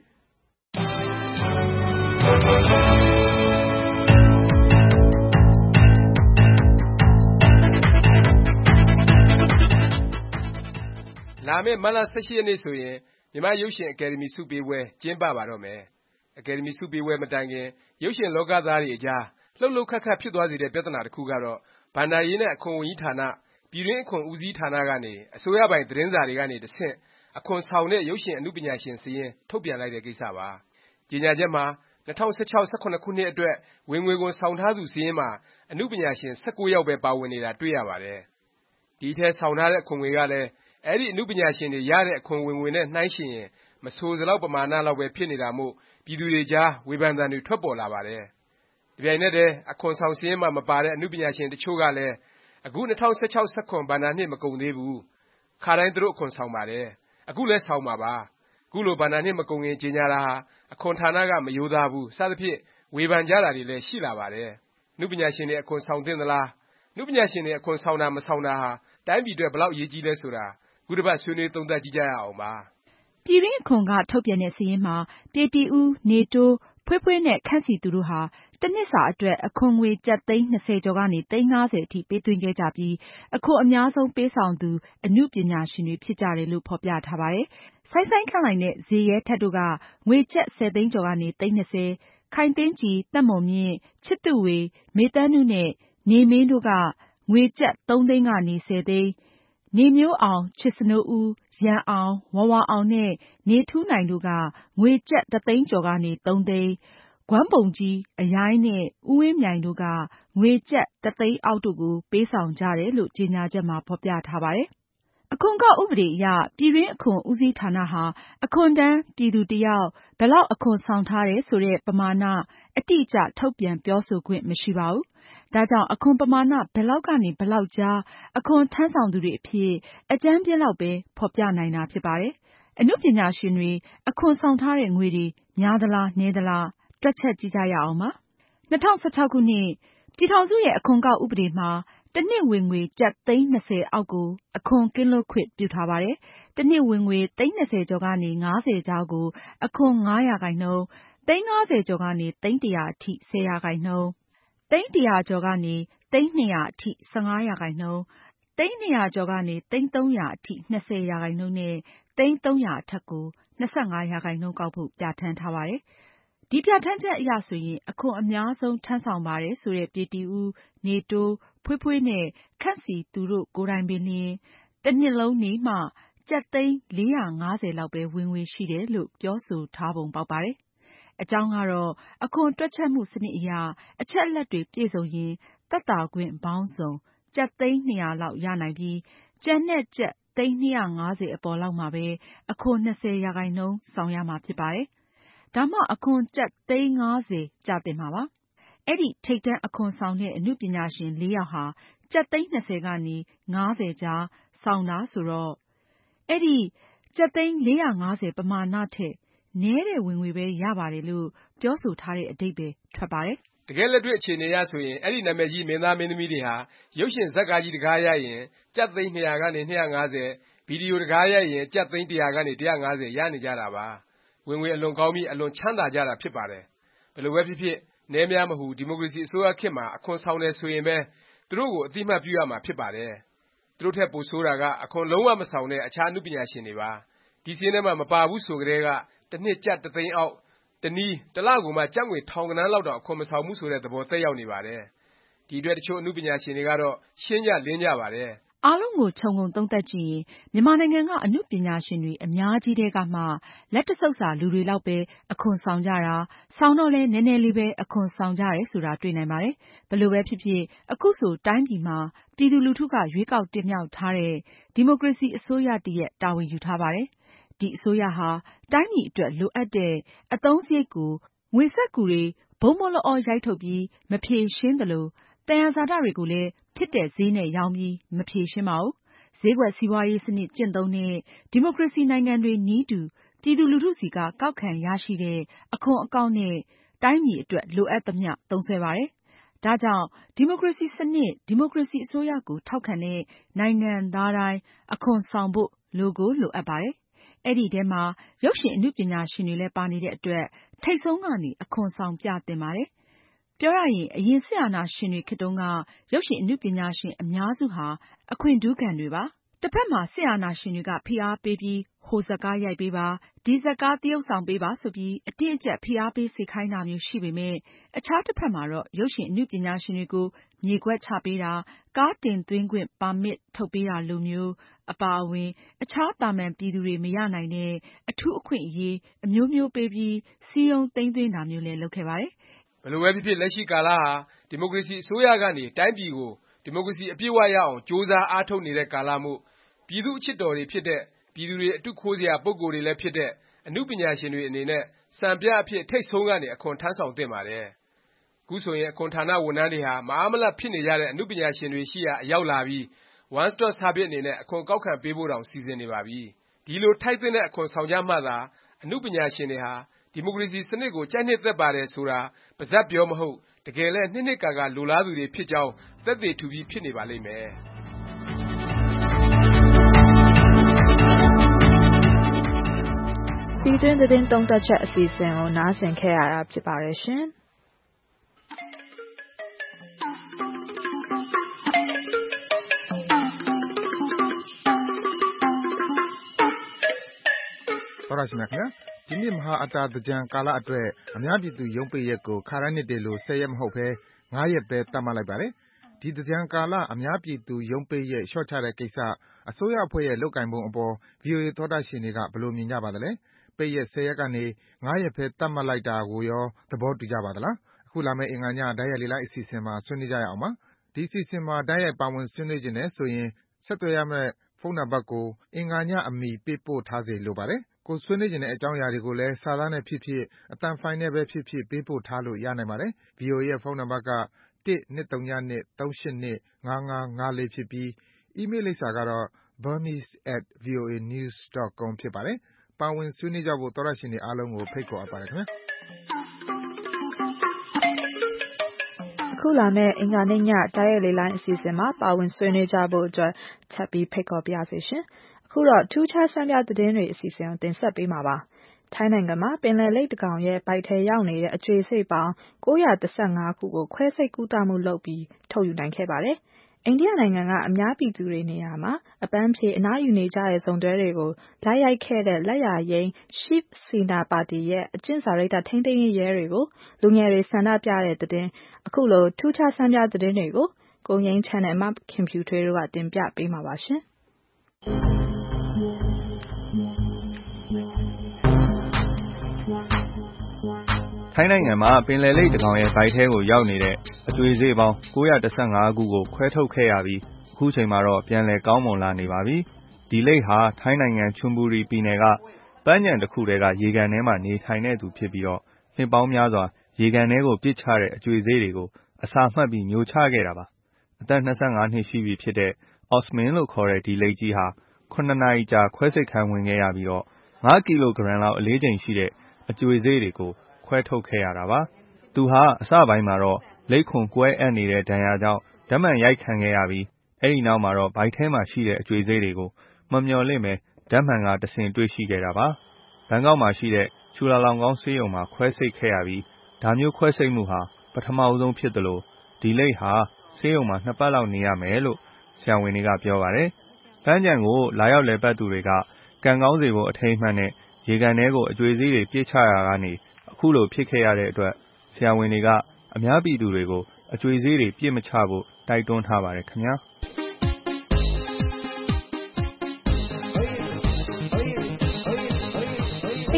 လာမယ့်မတ်လ၁၈ရက်နေ့ဆိုရင်မြန်မာရုပ်ရှင်အကယ်ဒမီဆုပေးပွဲကျင်းပပါတော့မယ်အကယ်ဒမီဆုပေးပွဲမတိုင်ခင်ရုပ်ရှင်လောကသားတွေအကြားလှုပ်လှုပ်ခတ်ခတ်ဖြစ်သွားစေတဲ့ပြဿနာတစ်ခုကတော့ဘဏ္ဍာရေးနဲ့အခွန်ဝန်ကြီးဌာနပြည်တွင်းအခွန်ဦးစီးဌာနကနေအစိုးရပိုင်သတင်းစာတွေကနေတဆင့်အခွန်ဆောင်တဲ့ရုပ်ရှင်အနုပညာရှင်စာရင်းထုတ်ပြန်လိုက်တဲ့ကိစ္စပါကြေညာချက်မှာ၂၀၁၆ ၁၇ခုနှစ်အတွက်ဝင်ငွေခွန်ဆောင်ထားသူစာရင်းမှာအနုပညာရှင်၁၉ယောက်ပဲပါဝင်နေတာတွေ့ရပါတယ်ဒီအထဲဆောင်ထားတဲ့အခွန်ငွေကလည်းအဲဒီအနုပညာရှင်တွေရတဲ့အခွန်ဝင်ငွေနဲ့နှိုင်းယှဉ်ရင်မဆိုစလောက်ပမာဏလောက်ပဲဖြစ်နေတာမို့ပြည်သူတွေကြားဝေဖန်သံတွေထွက်ပေါ်လာပါတယ်။ဒီပြိုင်နက်တည်းအခွန်ဆောင်စာရင်းမှာမပါတဲ့အနုပညာရှင်တချို့ကလည်းအခု၂၀၁၆ ၁၇ဘဏ္ဍာနှစ်မကုန်သေးဘူး။ခါတိုင်းသူတို့အခွန်ဆောင်ပါတယ်။အခုလည်းဆောင်မှာပါ။အခုလိုဘဏ္ဍာနှစ်မကုန်ခင်ကြေညာတာဟာအခွန်ဌာနကမရိုးသားဘူးစသဖြင့်ဝေဖန်ကြတာတွေလည်းရှိလာပါတယ်။အနုပညာရှင်တွေအခွန်ဆောင်သင့်သလား။အနုပညာရှင်တွေအခွန်ဆောင်တာမဆောင်တာဟာတိုင်းပြည်အတွက်ဘယ်လောက်အရေးကြီးလဲဆိုတာခုတစ်ပတ်ဆွေးနွေးသုံးသပ်ကြည့်ကြရအောင်ပါ
ပြည်တွင်းအခွန်ကထုတ်ပြန်တဲ့စာရင်းမှာပြေတီဦး၊နေတိုး၊ဖွေးဖွေးနဲ့ခန့်စီသူတို့ဟာတစ်နှစ်စာအတွက်အခွန်ငွေကျပ်သိန်း၂၀ကျော်ကနေသိန်း၅၀အထိပေးသွင်းခဲ့ကြပြီးအခွန်အများဆုံးပေးဆောင်သူအနုပညာရှင်တွေဖြစ်ကြတယ်လို့ဖော်ပြထားပါတယ်။ဆိုင်းဆိုင်းခန့်လိုက်နဲ့ဇေယျထက်တို့ကငွေကျပ်၁၀သိန်းကျော်ကနေသိန်း၂၀၊ခိုင်သင်းကြည်၊သက်မွန်မြင့်၊ချစ်တုဝေ၊မေသန်းနုနဲ့နေမင်းတို့ကငွေကျပ်၃သိန်းကနေ၁၀သိန်းနေမျိုးအောင်၊ချစ်စနိုးဦး၊ရန်အောင်၊ဝဝအောင်နဲ့နေထူးနိုင်တို့ကငွေကျပ်တစ်သိန်းကျော်ကနေသုံးသိန်း၊ဂွမ်းပုံကြီး၊အရိုင်းနဲ့ဦးဝင်းမြိုင်တို့ကငွေကျပ်တစ်သိန်းအောက်တို့ကိုပေးဆောင်ကြတယ်လို့ကြေညာချက်မှာဖော်ပြထားပါတယ်။အခွန်အကောက်ဥပဒေအရပြည်တွင်းအခွန်ဦးစီးဌာနဟာအခွန်ထမ်းပြည်သူတစ်ယောက်ဘယ်လောက်အခွန်ဆောင်ထားတယ်ဆိုတဲ့ပမာဏအတိအကျထုတ်ပြန်ပြောဆိုခွင့်မရှိပါဘူး။ဒါကြောင့်အခွန်ပမာဏဘယ်လောက်ကနေဘယ်လောက်ကြားအခွန်ထမ်းဆောင်သူတွေအဖြစ်အကြမ်းဖျင်းလောက်ပဲဖော်ပြနိုင်တာဖြစ်ပါတယ်။အနုပညာရှင်တွေအခွန်ဆောင်ထားတဲ့ငွေတွေများသလားနည်းသလားတွက်ချက်ကြည့်ကြရအောင်ပါ။၂၀၁၆ခုနှစ်ပြည်ထောင်စုရဲ့အခွန်အကောက်ဥပဒေမှာတစ်နှစ်ဝင်ငွေကျပ်သိန်း၂၀အောက်ကိုအခွန်ကင်းလွတ်ခွင့်ပြုထားပါတယ်။တစ်နှစ်ဝင်ငွေသိန်း၂၀ကျော်ကနေ၅၀ကြားကိုအခွန်၅ရာခိုင်နှုန်း၊သိန်း၅၀ကျော်ကနေသိန်းတစ်ရာအထိ၁၀ရာခိုင်နှုန်း၊သိန်းတစ်ရာကျော်ကနေသိန်းနှစ်ရာအထိ၁၅ရာခိုင်နှုန်း၊သိန်းနှစ်ရာကျော်ကနေသိန်းသုံးရာအထိ၂၀ရာခိုင်နှုန်းနဲ့သိန်းသုံးရာအထက်ကို၂၅ရာခိုင်နှုန်းကောက်ဖို့ပြဌာန်းထားပါတယ်။ဒီပြဌာန်းချက်အရဆိုရင်အခွန်အများဆုံးထမ်းဆောင်ပါတယ်ဆိုတဲ့ပြေတီဦး၊နေတိုး၊ဖွေးဖွေးနဲ့ခန့်စီသူတို့ကိုယ်တိုင်ပင်လျှင်တစ်နှစ်လုံးနေမှကျပ်သိန်း၄ရာ၅ဆယ်လောက်ပဲဝင်ငွေရှိတယ်လို့ပြောဆိုထားပုံပေါက်ပါတယ်။အကြောင်းကတော့အခွန်တွက်ချက်မှုစနစ်အရအချက်အလက်တွေပြည့်စုံရင်သက်သာခွင့်ပေါင်းစုံကျပ်သိန်း၂ရာလောက်ရနိုင်ပြီးကျန်တဲ့ကျပ်သိန်း၂ရာ၅ဆယ်အပေါ်လောက်မှာပဲအခွန်၂၀ရာခိုင်နှုန်းဆောင်ရမှာဖြစ်ပါတယ်။ဒါမှအခွန်ကျပ်သိန်း၅ဆယ်ကျသင့်မှာပါ။အဲဒီထိပ်တန်းအခွန်ဆောင်တဲ့အနုပညာရှင်လေးယောက်ဟာကျပ်သိန်း၂၀ကနေ၅၀ကြားဆောင်တာဆိုတော့အဲဒီကျပ်သိန်း၄ရာ၅ဆယ်ပမာဏထက်နည်းတဲ့ဝင်ငွေပဲရပါတယ်လို့ပြောဆိုထားတဲ့အဓိပ္ပါယ်ထွက်ပါတယ်
။တကယ်လက်တွေ့အခြေအနေအရဆိုရင်အဲဒီနာမည်ကြီးမင်းသားမင်းသမီးတွေဟာရုပ်ရှင်ဇာတ်ကားကြီးတကားရိုက်ရင်ကျပ်သိန်း၂ရာကနေ၂ရာ၅ဆယ်ဗီဒီယိုတကားရိုက်ရင်ကျပ်သိန်းတစ်ရာကနေတစ်ရာ၅ဆယ်ရနေကြတာပါ။ဝင်ငွေအလွန်ကောင်းပြီးအလွန်ချမ်းသာကြတာဖြစ်ပါတယ်။ဘယ်လိုပဲဖြစ်ဖြစ်နည်းများမဟုဒီမိုကရေစီအစိုးရခေတ်မှာအခွန်ဆောင်တယ်ဆိုရင်ပဲသူတို့ကိုအသိအမှတ်ပြုရမှာဖြစ်ပါတယ်။သူတို့ထက်ပိုဆိုးတာကအခွန်လုံးဝမဆောင်တဲ့အခြားအနုပညာရှင်တွေပါ။ဒီစာရင်းထဲမှာမပါဘူးဆိုကတည်းကတစ်နှစ်ကျပ်တစ်သိန်းအောက်တနည်းတစ်လကိုမှကျပ်ငွေထောင်ဂဏန်းလောက်တောင်အခွန်မဆောင်ဘူးဆိုတဲ့သဘောသက်ရောက်နေပါတယ်။ဒီအတွက်တချို့အနုပညာရှင်တွေကတော့ရှင်းကြလင်းကြပါတယ်
အားလုံးကိုခြုံငုံသုံးသပ်ကြည့်ရင်မြန်မာနိုင်ငံကအနုပညာရှင်တွေအများကြီးထဲကမှလက်တဆုပ်စာလူတွေလောက်ပဲအခွန်ဆောင်ကြတာဆောင်တော့လဲနည်းနည်းလေးပဲအခွန်ဆောင်ကြတယ်ဆိုတာတွေ့နိုင်ပါတယ်။ဘယ်လိုပဲဖြစ်ဖြစ်အခုဆိုတိုင်းပြည်မှာပြည်သူလူထုကရွေးကောက်တင်မြှောက်ထားတဲ့ဒီမိုကရေစီအစိုးရတရပ်တာဝန်ယူထားပါတယ်။ဒီအစိုးရဟာတိုင်းပြည်အတွက်လိုအပ်တဲ့အသုံးစရိတ်ကိုငွေစက္ကူတွေဘုံမလောအောရိုက်ထုတ်ပြီးမဖြေရှင်းသလိုသယံဇာတတွေကိုလည်းဖြစ်တဲ့ဈေးနဲ့ရောင်းပြီးမဖြေရှင်းပါဘူး။ဈေးကွက်စီးပွားရေးစနစ်ကျင့်သုံးတဲ့ဒီမိုကရေစီနိုင်ငံတွေနည်းတူပြည်သူလူထုစီကကောက်ခံရရှိတဲ့အခွန်အကောက်နဲ့တိုင်းပြည်အတွက်လိုအပ်သမျှသုံးစွဲပါတယ်။ဒါကြောင့်ဒီမိုကရေစီစနစ်ဒီမိုကရေစီအစိုးရကိုထောက်ခံတဲ့နိုင်ငံသားတိုင်းအခွန်ဆောင်ဖို့လိုကိုလိုအပ်ပါတယ်။အဲ့ဒီထဲမှာရုပ်ရှင်အနုပညာရှင်တွေလည်းပါနေတဲ့အတွက်ထိပ်ဆုံးကနေအခွန်ဆောင်ပြသင့်ပါတယ်။ပြောရရင်အရင်စစ်အာဏာရှင်တွေခေတ်တုန်းကရုပ်ရှင်အနုပညာရှင်အများစုဟာအခွင့်ထူးခံတွေပါ။တစ်ဖက်မှာစစ်အာဏာရှင်တွေကဖိအားပေးပြီးဟိုဇာတ်ကားရိုက်ပေးပါဒီဇာတ်ကားသရုပ်ဆောင်ပေးပါဆိုပြီးအတင်းအကျပ်ဖိအားပေးစေခိုင်းတာမျိုးရှိပေမဲ့အခြားတစ်ဖက်မှာတော့ရုပ်ရှင်အနုပညာရှင်တွေကိုမြေကွက်ချပေးတာကားတင်သွင်းခွင့်ပါမစ်ထုတ်ပေးတာလိုမျိုးအပါအဝင်အခြားတာမန်ပြည်သူတွေမရနိုင်တဲ့အထူးအခွင့်အရေးအမျိုးမျိုးပေးပြီးစီယုံသိမ်းသွင်းတာမျိုးလည်းလုပ်ခဲ့ပါတယ်
ဘယ်လိုပဲဖြစ်ဖြစ်လက်ရှိကာလဟာဒီမိုကရေစီအစိုးရကနေတိုင်းပြည်ကိုဒီမိုကရေစီအပြည့်အဝရအောင်ကြိုးစားအားထုတ်နေတဲ့ကာလမို့ပြည်သူအချစ်တော်တွေဖြစ်တဲ့ပြည်သူတွေအတုခိုးစရာပုဂ္ဂိုလ်တွေလည်းဖြစ်တဲ့အနုပညာရှင်တွေအနေနဲ့စံပြအဖြစ်ထိတ်ဆုံးကနေအခွန်ထမ်းဆောင်သင့်ပါတယ်။ခုဆိုရင်အခွန်ဌာနဝန်ထမ်းတွေဟာမအားမလတ်ဖြစ်နေကြတဲ့အနုပညာရှင်တွေရှိရာအရောက်လာပြီး One Stop Service အနေနဲ့အခွန်ကောက်ခံပေးဖို့တောင်စီစဉ်နေပါပြီ။ဒီလိုထိုက်သင့်တဲ့အခွန်ဆောင်ကြမှသာအနုပညာရှင်တွေဟာဒီမိုကရေစီစနစ်ကိုကြိုက်နှစ်သက်ပါတယ်ဆိုတာပါးစပ်ပြောမဟုတ်တကယ်လည်းနှစ်နှစ်ကာကာလိုလားသူတွေဖြစ်ကြောင်းသက်သေထူပြီးဖြစ်နေပါလိမ့်မယ်
ပြည်တွင်းသတင်းသုံးသပ်ချက်အစီအစဉ်ကိုနားဆင်ခဲ့ရတာဖြစ်ပါတယ်ရှင်။
သောရရှိမြခင်ဒီနေ့မဟာအတာသကြံကာလအတွက်အများပြည်သူရုံးပိတ်ရက်ကိုခါတိုင်းနှစ်တွေလိုဆယ်ရက်မဟုတ်ဘဲငါးရက်ပဲသတ်မှတ်လိုက်ပါတယ်။ဒီသကြံကာလအများပြည်သူရုံးပိတ်ရက်လျှော့ချတဲ့ကိစ္စအစိုးရအဖွဲ့ရဲ့လုပ်ကင်ပုံအပေါ် ဗွီအိုအေသောတာရှင်တွေကဘယ်လိုမြင်ကြပါသလဲ။ပိတ်ရက်ဆယ်ရက်ကနေငါးရက်ပဲသတ်မှတ်လိုက်တာကိုရောသဘောတူကြပါသလား။အခုလာမယ့်အင်္ဂါညဓာတ်ရိုက်လေလိုက်အစီအစဉ်မှာဆွေးနွေးကြရအောင်ပါ။ဒီအစီအစဉ်မှာဓာတ်ရိုက်ပါဝင်ဆွေးနွေးခြင်းနဲ့ဆိုရင်ဆက်သွယ်ရမယ့်ဖုန်းနံပါတ်ကိုအင်္ဂါညအမီပေးပို့ထားစေလိုပါတယ်။ကိုယ်ဆွေးနွေးချင်တဲ့အကြောင်းအရာတွေကိုလည်းစာသားနဲ့ဖြစ်ဖြစ်အသံဖိုင်နဲ့ပဲဖြစ်ဖြစ်ပေးပို့ထားလို့ရနိုင်ပါတယ်။ ဗွီအိုအေရဲ့ဖုန်းနံပါတ်ကတစ် ၂၀၂ ၃၈၂ ၅၅၅၄ဖြစ်ပြီးအီးမေးလ်လိပ်စာကတော့ burmese at voanews dot com ဖြစ်ပါတယ်။ပါဝင်ဆွေးနွေးကြဖို့သောတရှင်တွေအားလုံးကိုဖိတ်ခေါ်အပ်ပါတယ်ခင်ဗျာ။
အခုလာမယ့်အင်္ဂါနေ့ညဓာတ်ရိုက်လေလိုင်းအစီအစဉ်မှာပါဝင်ဆွေးနွေးကြဖို့အတွက်ထပ်ပြီးဖိတ်ခေါ်ပါရစေရှင်။အခုတော့ထူးခြားဆန်းပြသတင်းတွေအစီအစဉ်ကိုတင်ဆက်ပေးမှာပါ။ထိုင်းနိုင်ငံမှာပင်လယ်လိပ်တကောင်ရဲ့ဗိုက်ထဲရောက်နေတဲ့အကျွေးစိတ်ပေါင်း၉၁၅ခုကိုခွဲစိတ်ကုသမှုလုပ်ပြီးထုတ်ယူနိုင်ခဲ့ပါတယ်။အိန္ဒိယနိုင်ငံကအများပြည်သူတွေနေရာမှာအပန်းဖြေအနားယူနေကြတဲ့စုံတွဲတွေကိုလိုက်ရိုက်ခဲ့တဲ့လက်ရာယိမ်း Shiv Sena Party ရဲ့အကျင့်စာရိတ္တထိန်းသိမ်းရေးရဲတွေကိုလူငယ်တွေဆန္ဒပြတဲ့သတင်းအခုလိုထူးခြားဆန်းပြသတင်းတွေကိုကိုငိမ်းချမ်းနဲ့မခင်ဖြူထွေးတို့ကတင်ပြပေးမှာပါရှင်။
ထိုင်းနိုင်ငံမှာပင်လယ်လိပ်တကောင်ရဲ့ဗိုက်ထဲကိုရောက်နေတဲ့အကျွေးစေ့ပေါင်း၉၁၅ခုကိုခွဲထုတ်ခဲ့ရပြီးအခုချိန်မှာတော့ပြန်လည်ကောင်းမွန်လာနေပါပြီ။ဒီလိပ်ဟာထိုင်းနိုင်ငံချွန်ဘူရီပြည်နယ်ကပန်းခြံတစ်ခုထဲကရေကန်ထဲမှာနေထိုင်တဲ့သူဖြစ်ပြီးတော့နှစ်ပေါင်းများစွာရေကန်ထဲကိုပစ်ချတဲ့အကျွေးစေ့တွေကိုအစာမှတ်ပြီးမျိုးချခဲ့တာပါ။အသက်၂၅နှစ်ရှိပြီဖြစ်တဲ့ Osmin လို့ခေါ်တဲ့ဒီလိပ်ကြီးဟာခုနှစ်နာရီကြာခွဲစိတ်ခန်းဝင်ခဲ့ရပြီးတော့ငါးကီလိုဂရမ်လောက်အလေးချိန်ရှိတဲ့အကျွေးစေ့တွေကိုခွဲထုတ်ခဲ့ရတာပါ။သူဟာအစပိုင်းမှာတော့လိပ်ခွန်ကွဲအပ်နေတဲ့ဒဏ်ရာကြောင့်ဓာတ်မှန်ရိုက်ခံခဲ့ရပြီးအဲဒီနောက်မှာတော့ဗိုက်ထဲမှာရှိတဲ့အကျွေးစေ့တွေကိုမမျှော်လင့်ပဲဓာတ်မှန်ကတဆင့်တွေ့ရှိခဲ့တာပါ။ဘန်ကောက်မှာရှိတဲ့ချူလာလောင်ကောင်းဆေးရုံမှာခွဲစိတ်ခဲ့ရပြီးဒါမျိုးခွဲစိတ်မှုဟာပထမဦးဆုံးဖြစ်သလိုဒီလိပ်ဟာဆေးရုံမှာနှစ်ပတ်လောက်နေရမယ်လို့ဆရာဝန်တွေကပြောပါတယ်။ပန်းခြံကိုလာရောက်လည်ပတ်သူတွေကကံကောင်းစေဖို့အထိမ်းအမှတ်နဲ့ရေကန်ထဲကိုအကျွေးစေးတွေပြစ်ချရာကနေအခုလိုဖြစ်ခဲ့ရတဲ့အတွက်ဆရာဝန်တွေကအများပြည်သူတွေကိုအကျွေးစေးတွေပြစ်မချဖို့တိုက်တွန်းထားပါတယ်ခင်ဗျာ။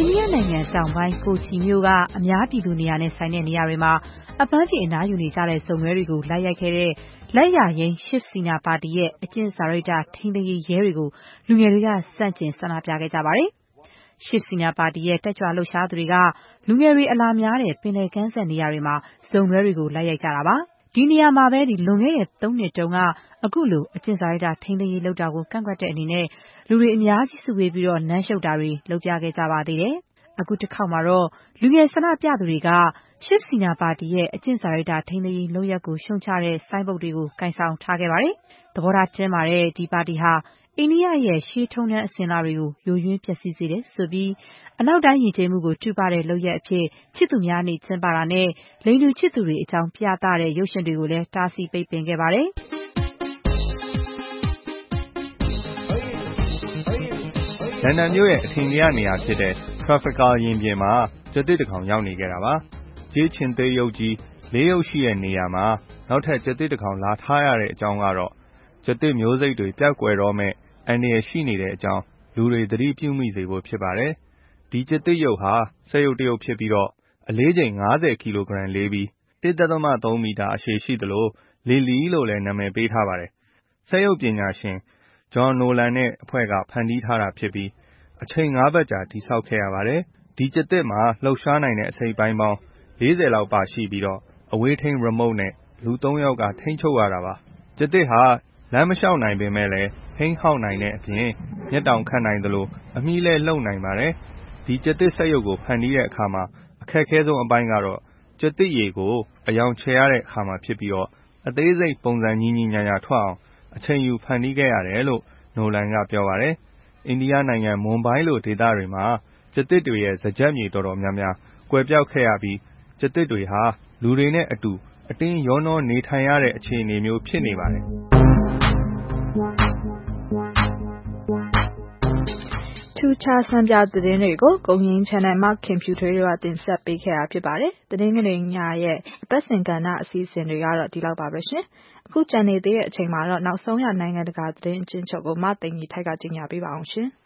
အိန္ဒိယနိုင်ငံတောင်ပိုင်းကိုချီမြို့ကအများပြည်သူနေရာနဲ့ဆိုင်တဲ့နေရာတွေမှာအပန်းဖြေအနားယူနေကြတဲ့စုံတွဲတွေကိုလိုက်ရိုက်ခဲ့တဲ့လက်ရရင်း Shiv Sena ပါတီရဲ့အကျင့်စာရိတ္တထိန်းသိမ်းရေးရဲတွေကိုလူငယ်တွေကဆန့်ကျင်ဆန္ဒပြခဲ့ကြပါတယ်။ Shiv Sena ပါတီရဲ့တက်ကြွလှုပ်ရှားသူတွေကလူငယ်တွေအလာများတဲ့ပင်လယ်ကမ်းစပ်နေရာတွေမှာစုံတွဲတွေကိုလိုက်ရိုက်ကြတာပါ။ဒီနေရာမှာပဲဒီလွန်ခဲ့တဲ့သုံးနှစ်တုန်းကအခုလိုအကျင့်စာရိတ္တထိန်းသိမ်းရေးလုပ်တာကိုကန့်ကွက်တဲ့အနေနဲ့လူတွေအများကြီးစုဝေးပြီးတော့နမ်းရှုပ်တာတွေလုပ်ပြခဲ့ကြပါသေးတယ်။အခုတစ်ခေါက်မှာတော့လူငယ်ဆန္ဒပြသူတွေက Shiv Sena ပါတီရဲ့အကျင့်စာရိတ္တထိန်းသိမ်းရေးလုပ်ရပ်ကိုရှုံချတဲ့ဆိုင်းဘုတ်တွေကိုကိုင်ဆောင်ထားခဲ့ပါတယ်။သဘောထားတင်းမာတဲ့ဒီပါတီဟာအိန္ဒိယရဲ့ရှေးထုံးတမ်းအစဉ်အလာတွေကိုယိုယွင်းပျက်စီးစေတယ်ဆိုပြီးအနောက်တိုင်းယဉ်ကျေးမှုကိုထုပါတဲ့လုပ်ရပ်အဖြစ်ချစ်သူများနေ့ကျင်းပတာနဲ့လိင်တူချစ်သူတွေအကြောင်းပြသတဲ့ရုပ်ရှင်တွေကိုလည်းတားဆီးပိတ်ပင်ခဲ့ပါတယ်။
လန်ဒန်မြို့ရဲ့အထင်ကရနေရာဖြစ်တဲ့ Trafalgar ရင်ပြင်မှာကျသစ်တစ်ကောင်ရောက်နေခဲ့တာပါ။ကြေးချင်သေးရုပ်ကြီးလေးရုပ်ရှိတဲ့နေရာမှာနောက်ထပ်ကျသစ်တစ်ကောင်လာထားရတဲ့အကြောင်းကတော့ကျသစ်မျိုးစိတ်တွေပျောက်ကွယ်တော့မဲ့အန္တရာယ်ရှိနေတဲ့အကြောင်းလူတွေသတိပြုမိစေဖို့ဖြစ်ပါတယ်။ဒီကျသစ်ရုပ်ဟာစက်ရုပ်တစ်ရုပ်ဖြစ်ပြီးတော့အလေးချိန်ငါးဆယ်ကီလိုဂရမ်လေးပြီးတစ်ဒသမ သုံးမီတာအရှည်ရှိသလိုလီလီလို့လည်းနာမည်ပေးထားပါတယ်။စက်ရုပ်ပညာရှင်ဂျွန်နိုလန်နဲ့အဖွဲ့ကဖန်တီးထားတာဖြစ်ပြီးအချိန်ငါးပတ်ကြာတည်ဆောက်ခဲ့ရပါတယ်။ဒီကျသစ်မှာလှုပ်ရှားနိုင်တဲ့အစိတ်ပိုင်းပေါင်းလေးဆယ်လောက်ပါရှိပြီးတော့အဝေးထိန်း remote နဲ့လူသုံးယောက်ကထိန်းချုပ်ရတာပါ။ကျသစ်ဟာလမ်းမလျှောက်နိုင်ပေမဲ့လည်းဟိန်းဟောက်နိုင်တဲ့အပြင်မျက်တောင်ခတ်နိုင်သလိုအမီးလဲလှုပ်နိုင်ပါတယ်။ဒီကျသစ်စက်ရုပ်ကိုဖန်တီးတဲ့အခါမှာအခက်ခဲဆုံးအပိုင်းကတော့ကျသစ်ရည်ကိုအယောင်ချယ်ရတဲ့အခါမှာဖြစ်ပြီးတော့အသေးစိတ်ပုံစံညီညီညာညာထွက်အောင်အချိန်ယူဖန်တီးခဲ့ရတယ်လို့နိုလန်ကပြောပါတယ်။အိန္ဒိယနိုင်ငံမွန်ဘိုင်းလိုဒေသတွေမှာကျသစ်တွေရဲ့ဇာချက်မြေတော်တော်များများကွယ်ပြောက်ခဲ့ရပြီးကျသစ်တွေဟာလူတွေနဲ့အတူအတင်းရောနှောနေထိုင်ရတဲ့အခြေအနေမျိုးဖြစ်နေပါတယ်
ထူးခြားဆန်းပြသတင်းတွေကိုဂုံရင်း Channel မှာခင်ဖြူထွေးတို့ကတင်ဆက်ပေးခဲ့တာဖြစ်ပါတယ်။သတင်းကလေးညရဲ့အပတ်စဉ်ကဏ္ဍအစီအစဉ်တွေကတော့ဒီလောက်ပါပဲရှင်။အခုကြံနေသေးတဲ့အချိန်မှာတော့နောက်ဆုံးရနိုင်ငံတကာသတင်းအကျဉ်းချုပ်ကိုမသိင်ကြီးထိုက်ကကြေညာပေးပါအောင်ရှင်။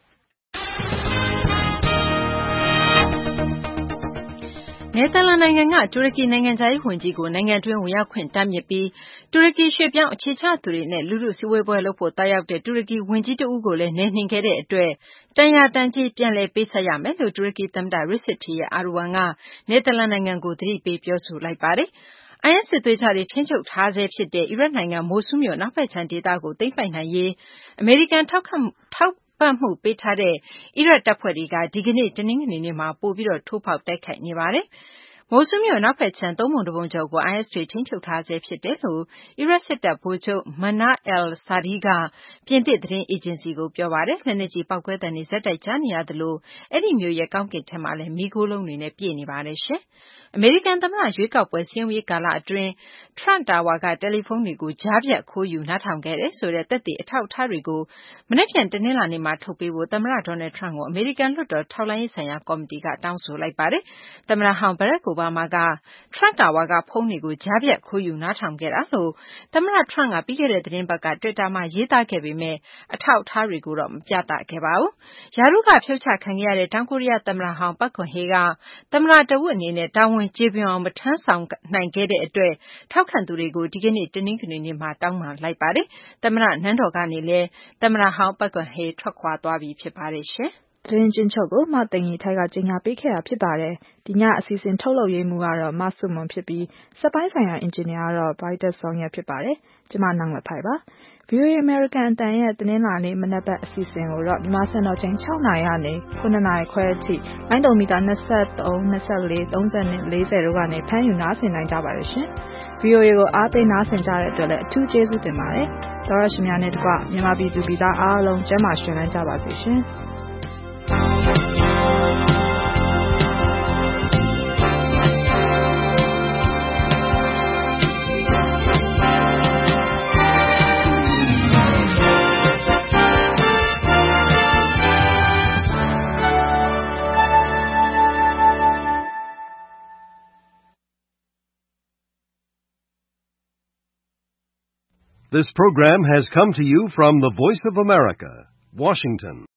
နယ်သာလန်နိုင်ငံကတူရကီနိုင်ငံခြားရေးဝန်ကြီးကိုနိုင်ငံတွင်းဝင်ရောက်ခွင့်တားမြစ်ပြီးတူရကီရွှေ့ပြောင်းအခြေချသူတွေနဲ့လူထုစည်းဝေးပွဲလုပ်ဖို့တားရောက်တဲ့တူရကီဝန်ကြီးတဦးကိုလည်းနယ်နှင်ခဲ့တဲ့အတွက်တန်ရာတန်ကြီးပြန်လည်ပေးဆက်ရမယ်လို့တူရကီသမ္မတ Recep Tayyip Erdogan ကနယ်သာလန်နိုင်ငံကိုသတိပေးပြောဆိုလိုက်ပါတယ်။ I S စစ်သွေးကြွတွေထိန်းချုပ်ထားဆဲဖြစ်တဲ့အီရတ်နိုင်ငံမိုဆူးမြို့အနောက်ဘက်ခြမ်းဒေသကိုသိမ်းပိုက်နိုင်ရေးအမေရိကန်ထောက်ခံထောက်ပတ်မှုပေးထားတဲ့အီရတ်တပ်ဖွဲ့တွေကဒီကနေ့တနင်္ဂနွေနေ့မှာပိုပြီးထိုးဖောက်တိုက်ခိုက်နေပါတယ်။မိုဆူးမြို့အနောက်ဘက်ခြမ်းသုံးပုံတစ်ပုံကျော်ကို I S တွေထိန်းချုပ်ထားဆဲဖြစ်တယ်လို့အီရတ်စစ်တပ်ဗိုလ်ချုပ် Mana al-Sadi ကပြင်သစ်သတင်းအေဂျင်စီကိုပြောပါတယ်။လက်နက်ကြီးပေါက်ကွဲသံတွေဆက်တိုက်ကြားနေရသလိုအဲ့ဒီမြို့ရဲ့ကောင်းကင်ထဲမှာလည်းမီးခိုးလုံးတွေနဲ့ပြည့်နေပါတယ်ရှင်။အမေရိကန်သမ္မတရွေးကောက်ပွဲစည်းရုံးရေးကာလအတွင်း Trump Tower ကတယ်လီဖုန်းတွေကိုကြားဖြတ်ခိုးယူနားထောင်ခဲ့တယ်ဆိုတဲ့သက်သေအထောက်အထားတွေကိုမနက်ဖြန်တနင်္လာနေ့မှာထုတ်ပေးဖို့သမ္မတ Donald Trump ကိုအမေရိကန်လွှတ်တော်ထောက်လှမ်းရေးဆိုင်ရာကော်မတီကတောင်းဆိုလိုက်ပါတယ်။သမ္မတဟောင်း Barack Obama က Trump Tower ကဖုန်းတွေကိုကြားဖြတ်ခိုးယူနားထောင်ခဲ့တာလို့သမ္မတ Trump ကပြီးခဲ့တဲ့သတင်းပတ်က Twitter မှာရေးသားခဲ့ပေမဲ့အထောက်အထားတွေကိုတော့မပြသခဲ့ပါဘူး။ရာထူးကဖြုတ်ချခံခဲ့ရတဲ့တောင်ကိုရီးယားသမ္မတဟောင်း Park Geun-hye ကသမ္မတတဦးအနေနဲ့တာဝန်ကျေပွန်အောင်မထမ်းဆောင်နိုင်ခဲ့တဲ့အတွက်ထောက်ခံသူတွေကိုဒီကနေ့တနင်္ဂနွေနေ့မှာတောင်းပန်လိုက်ပါတယ်။သမ္မတနန်းတော်ကနေလည်းသမ္မတဟောင်း Park Geun-hye ထွက်ခွာသွားပြီဖြစ်ပါတယ်ရှင်။
သတင်းကျဉ်းချုပ်ကိုမသိင်ကြီးထိုက်ကကြေညာပေးခဲ့တာဖြစ်ပါတယ်။ဒီညအစီအစဉ်ထုတ်လုပ်ရေးမှူးကတော့မဆုမွန်ဖြစ်ပြီးစက်ပိုင်းဆိုင်ရာအင်ဂျင်နီယာကတော့ Vital Song ရဖြစ်ပါတယ်။ကျွန်မနန်းလက်ဖိုက်ပါ။ V O A American အတန်ရဲ့တင်းလာနေမနက်ဘက်အစီအစဉ်ကိုတော့မြန်မာစံတော်ချိန်၆နာရီကနေခုနှစ်နာရီခွဲအထိလိုင်းဒုံမီတာနှစ်သုံး နှစ်လေး သုံး၂ လေး၀တို့ကနေဖမ်းယူနားဆင်နိုင်ကြပါတယ်ရှင်။ V O A ကိုအားပေးနားဆင်ကြတဲ့အတွက်လည်းအထူးကျေးဇူးတင်ပါတယ်။သောရရှင်များနဲ့တကွမြန်မာပြည်သူပြည်သားအားလုံးကျန်းမာရှင်လန်းကြပါစေရှင်။
This program has come to you from the Voice of America, Washington.